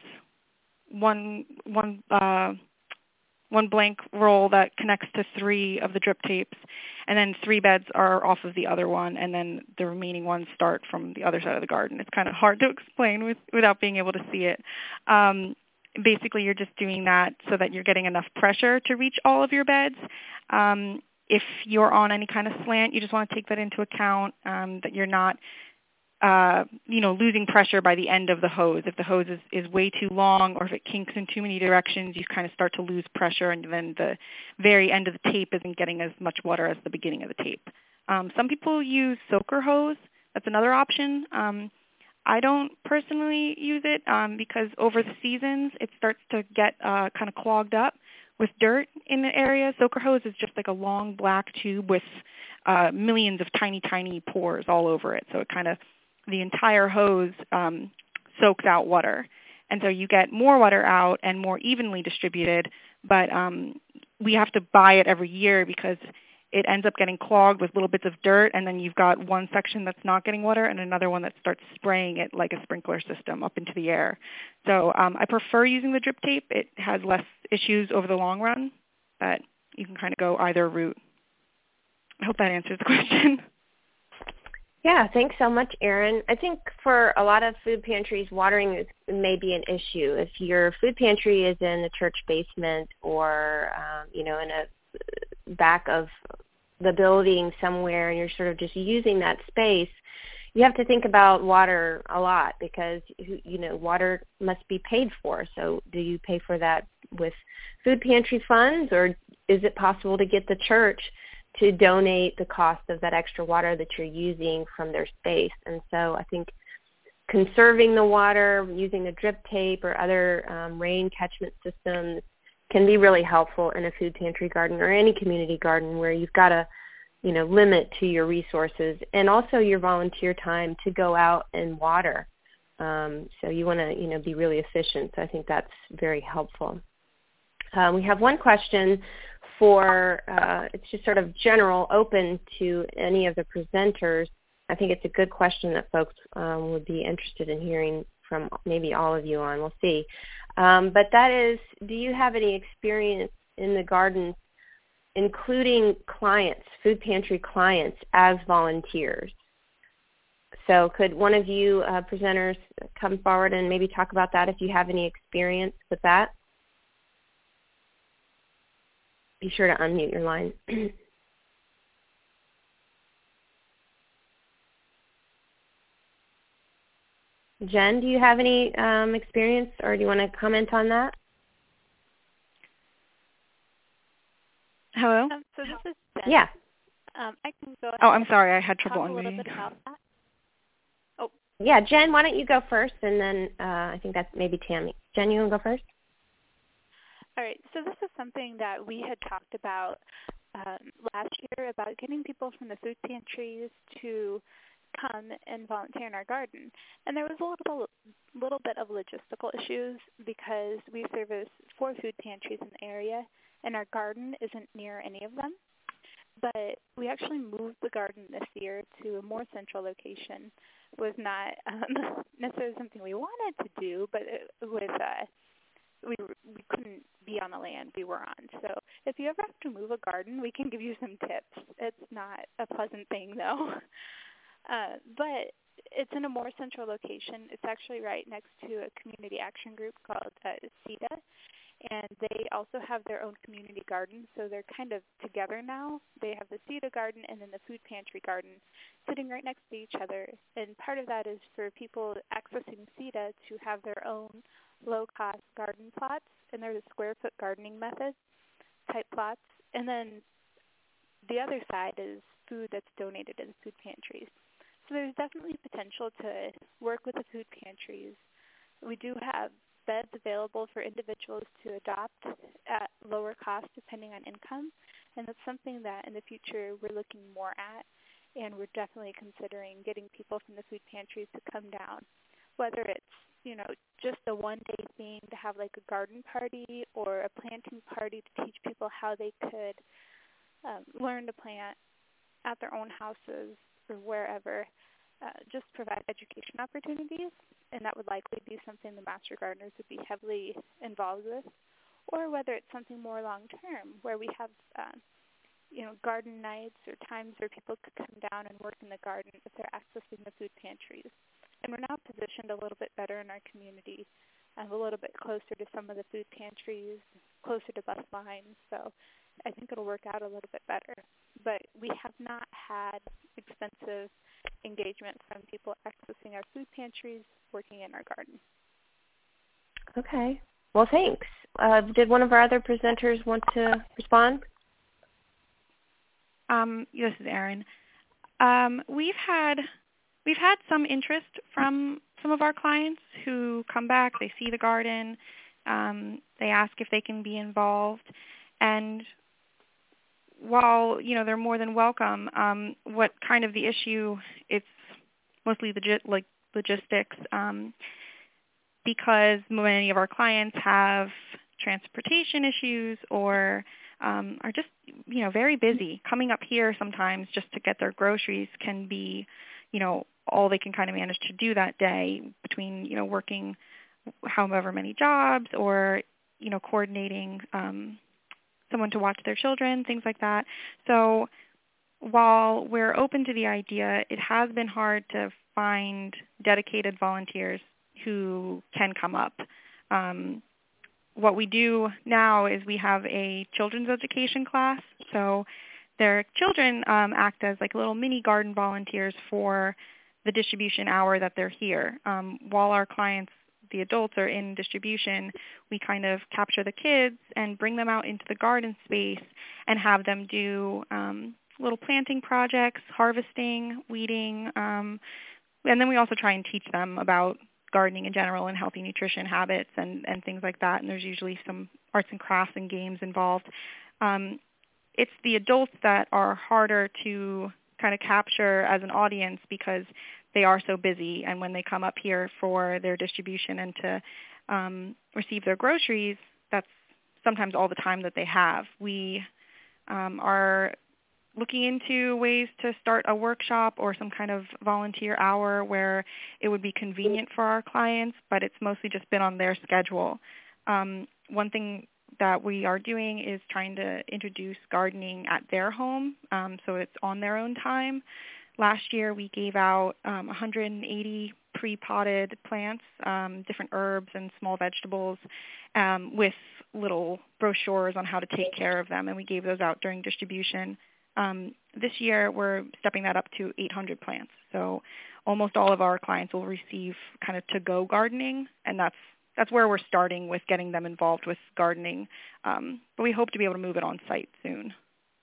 one one uh, one blank roll that connects to three of the drip tapes, and then three beds are off of the other one, and then the remaining ones start from the other side of the garden. It's kind of hard to explain with, without being able to see it. Um, basically, you're just doing that so that you're getting enough pressure to reach all of your beds. Um, if you're on any kind of slant, you just want to take that into account, um, that you're not Uh, you know, losing pressure by the end of the hose. If the hose is, is way too long, or if it kinks in too many directions, you kind of start to lose pressure, and then the very end of the tape isn't getting as much water as the beginning of the tape. Um, some people use soaker hose. That's another option. Um, I don't personally use it um, because over the seasons it starts to get uh, kind of clogged up with dirt in the area. Soaker hose is just like a long black tube with uh, millions of tiny, tiny pores all over it. So it kind of the entire hose um, soaks out water. And so you get more water out and more evenly distributed, but um, we have to buy it every year because it ends up getting clogged with little bits of dirt, and then you've got one section that's not getting water and another one that starts spraying it like a sprinkler system up into the air. So um, I prefer using the drip tape. It has less issues over the long run, but you can kind of go either route. I hope that answers the question. Yeah, thanks so much, Erin. I think for a lot of food pantries, watering is, may be an issue. If your food pantry is in a church basement or, um, you know, in a back of the building somewhere, and you're sort of just using that space, you have to think about water a lot because, you know, water must be paid for. So do you pay for that with food pantry funds, or is it possible to get the church to donate the cost of that extra water that you're using from their space? And so I think conserving the water, using the drip tape or other um, rain catchment systems can be really helpful in a food pantry garden or any community garden where you've got a, you know, limit to your resources and also your volunteer time to go out and water. Um, so you want to, you know, be really efficient. So I think that's very helpful. Um, we have one question for, uh, it's just sort of general, open to any of the presenters. I think it's a good question that folks um, would be interested in hearing from maybe all of you on. We'll see. Um, but that is, do you have any experience in the garden including clients, food pantry clients, as volunteers? So could one of you uh, presenters come forward and maybe talk about that if you have any experience with that? Be sure to unmute your line. Jen, do you have any um, experience, or do you want to comment on that? Hello? Um, so this is Jen. Yeah. Um, I can go ahead. Oh, I'm sorry. I had trouble talk a little unmuting. bit about that. Oh. Yeah, Jen, why don't you go first, and then uh, I think that's maybe Tammy. Jen, you want to go first? All right. So this is something that we had talked about um, last year about getting people from the food pantries to come and volunteer in our garden. And there was a little, little bit of logistical issues because we service four food pantries in the area, and our garden isn't near any of them. But we actually moved the garden this year to a more central location. It was not um, necessarily something we wanted to do, but it was uh, we we couldn't be on the land we were on. So if you ever have to move a garden, we can give you some tips. It's not a pleasant thing, though. Uh, but it's in a more central location. It's actually right next to a community action group called uh, C E D A. And they also have their own community garden, so they're kind of together now. They have the C E D A garden and then the food pantry garden sitting right next to each other. And part of that is for people accessing C E D A to have their own low-cost garden plots, and they're the square-foot gardening method type plots. And then the other side is food that's donated to the food pantries. So there's definitely potential to work with the food pantries. We do have beds available for individuals to adopt at lower cost depending on income, and that's something that in the future we're looking more at, and we're definitely considering getting people from the food pantries to come down, whether it's, you know, just a one-day thing to have like a garden party or a planting party to teach people how they could um, learn to plant at their own houses or wherever. Uh, just provide education opportunities, and that would likely be something the master gardeners would be heavily involved with, or whether it's something more long-term where we have, uh, you know, garden nights or times where people could come down and work in the garden if they're accessing the food pantries. And we're now positioned a little bit better in our community, um, a little bit closer to some of the food pantries, closer to bus lines, so I think it'll work out a little bit better. But we have not had expensive engagement from people accessing our food pantries, working in our garden. Okay. Well, thanks. Uh, did one of our other presenters want to respond? Um, this is Erin. Um, we've had we've had some interest from some of our clients who come back. They see the garden. Um, they ask if they can be involved, and while, you know, they're more than welcome, um, what kind of the issue, it's mostly logis- like logistics um, because many of our clients have transportation issues or um, are just, you know, very busy. Coming up here sometimes just to get their groceries can be, you know, all they can kind of manage to do that day between, you know, working however many jobs or, you know, coordinating um someone to watch their children, things like that. So while we're open to the idea, it has been hard to find dedicated volunteers who can come up. Um, what we do now is we have a children's education class. So their children um, act as like little mini garden volunteers for the distribution hour that they're here. Um, while our clients, the adults, are in distribution, we kind of capture the kids and bring them out into the garden space and have them do um, little planting projects, harvesting, weeding, um, and then we also try and teach them about gardening in general and healthy nutrition habits and, and things like that, and there's usually some arts and crafts and games involved. Um, it's the adults that are harder to kind of capture as an audience because they are so busy, and when they come up here for their distribution and to um, receive their groceries, that's sometimes all the time that they have. We um, are looking into ways to start a workshop or some kind of volunteer hour where it would be convenient for our clients, but it's mostly just been on their schedule. Um, one thing that we are doing is trying to introduce gardening at their home, um, so it's on their own time. Last year we gave out um, one hundred eighty pre-potted plants, um, different herbs and small vegetables, um, with little brochures on how to take care of them, and we gave those out during distribution. Um, this year we're stepping that up to eight hundred plants. So almost all of our clients will receive kind of to-go gardening, and that's that's where we're starting with getting them involved with gardening. Um, but we hope to be able to move it on site soon.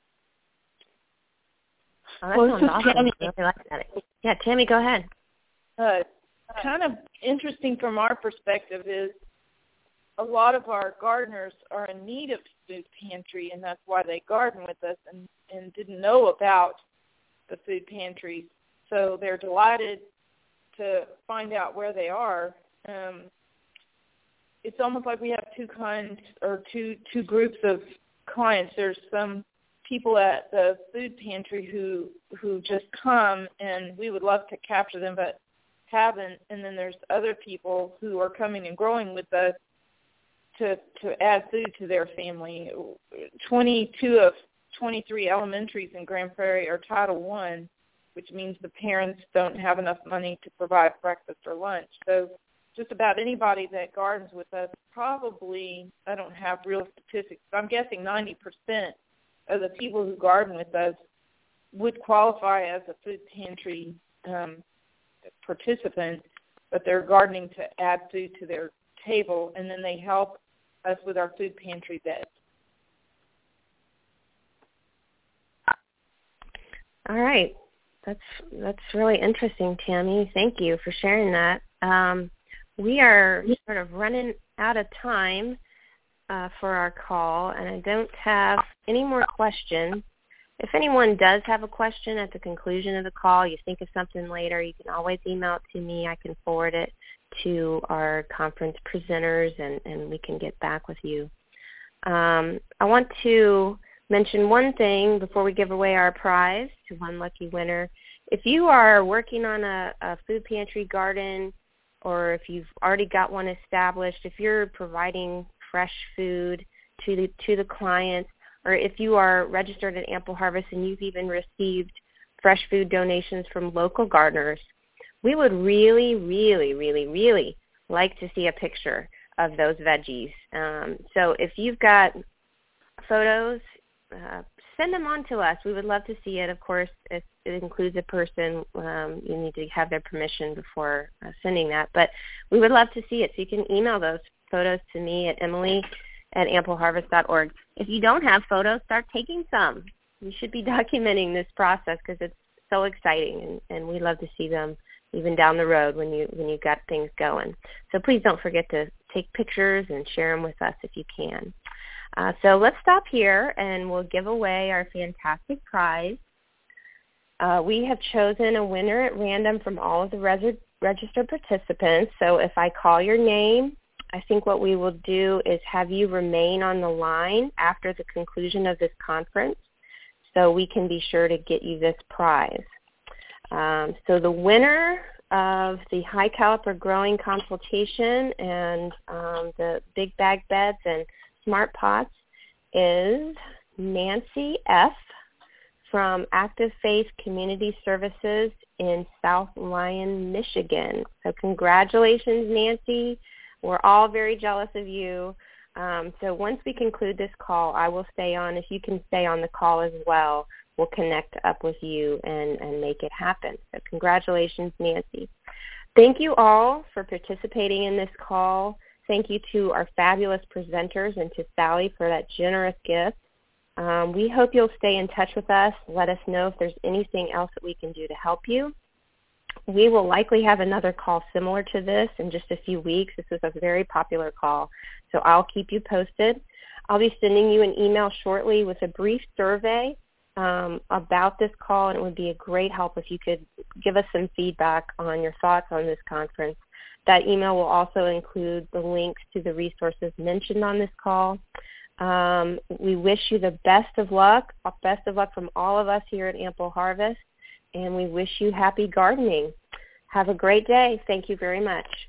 Oh, that well, sounds awesome. Tammy. I really like that. Yeah, Tammy, go ahead. Uh, kind of interesting from our perspective is a lot of our gardeners are in need of food pantry, and that's why they garden with us and, and didn't know about the food pantries. so they're delighted to find out where they are. Um, it's almost like we have two kinds or two two groups of clients. There's some people at the food pantry who who just come, and we would love to capture them, but haven't. And then there's other people who are coming and growing with us to to add food to their family. twenty-two of twenty-three elementaries in Grand Prairie are Title One, which means the parents don't have enough money to provide breakfast or lunch. So just about anybody that gardens with us, probably, I don't have real statistics, but I'm guessing ninety percent of the people who garden with us would qualify as a food pantry um, participant, but they're gardening to add food to their table, and then they help us with our food pantry beds. All right. That's that's really interesting, Tammy. Thank you for sharing that. Um, we are sort of running out of time uh, for our call, and I don't have any more questions. If anyone does have a question at the conclusion of the call, you think of something later, you can always email it to me. I can forward it to our conference presenters, and, and we can get back with you. Um, I want to mention one thing before we give away our prize to one lucky winner. If you are working on a, a food pantry garden, or if you've already got one established, if you're providing fresh food to the, to the clients, or if you are registered at Ample Harvest and you've even received fresh food donations from local gardeners, we would really, really, really, really like to see a picture of those veggies. Um, so if you've got photos, uh, send them on to us. We would love to see it. Of course, if it includes a person, um, you need to have their permission before uh, sending that. But we would love to see it. So you can email those photos to me at Emily at ample harvest dot org. If you don't have photos, start taking some. You should be documenting this process because it's so exciting, and, and we love to see them even down the road when you when you got things going. So please don't forget to take pictures and share them with us if you can. Uh, so let's stop here, and we'll give away our fantastic prize. Uh, we have chosen a winner at random from all of the res- registered participants. So if I call your name, I think what we will do is have you remain on the line after the conclusion of this conference so we can be sure to get you this prize. Um, so the winner of the high caliper growing consultation and um, the big bag beds and smart pots is Nancy F. from Active Faith Community Services in South Lyon, Michigan. So congratulations, Nancy. We're all very jealous of you. Um, so once we conclude this call, I will stay on. If you can stay on the call as well, we'll connect up with you and, and make it happen. So congratulations, Nancy. Thank you all for participating in this call. Thank you to our fabulous presenters and to Sally for that generous gift. Um, we hope you'll stay in touch with us. Let us know if there's anything else that we can do to help you. We will likely have another call similar to this in just a few weeks. This is a very popular call, so I'll keep you posted. I'll be sending you an email shortly with a brief survey um, about this call, and it would be a great help if you could give us some feedback on your thoughts on this conference. That email will also include the links to the resources mentioned on this call. Um, we wish you the best of luck, best of luck from all of us here at Ample Harvest, and we wish you happy gardening. Have a great day. Thank you very much.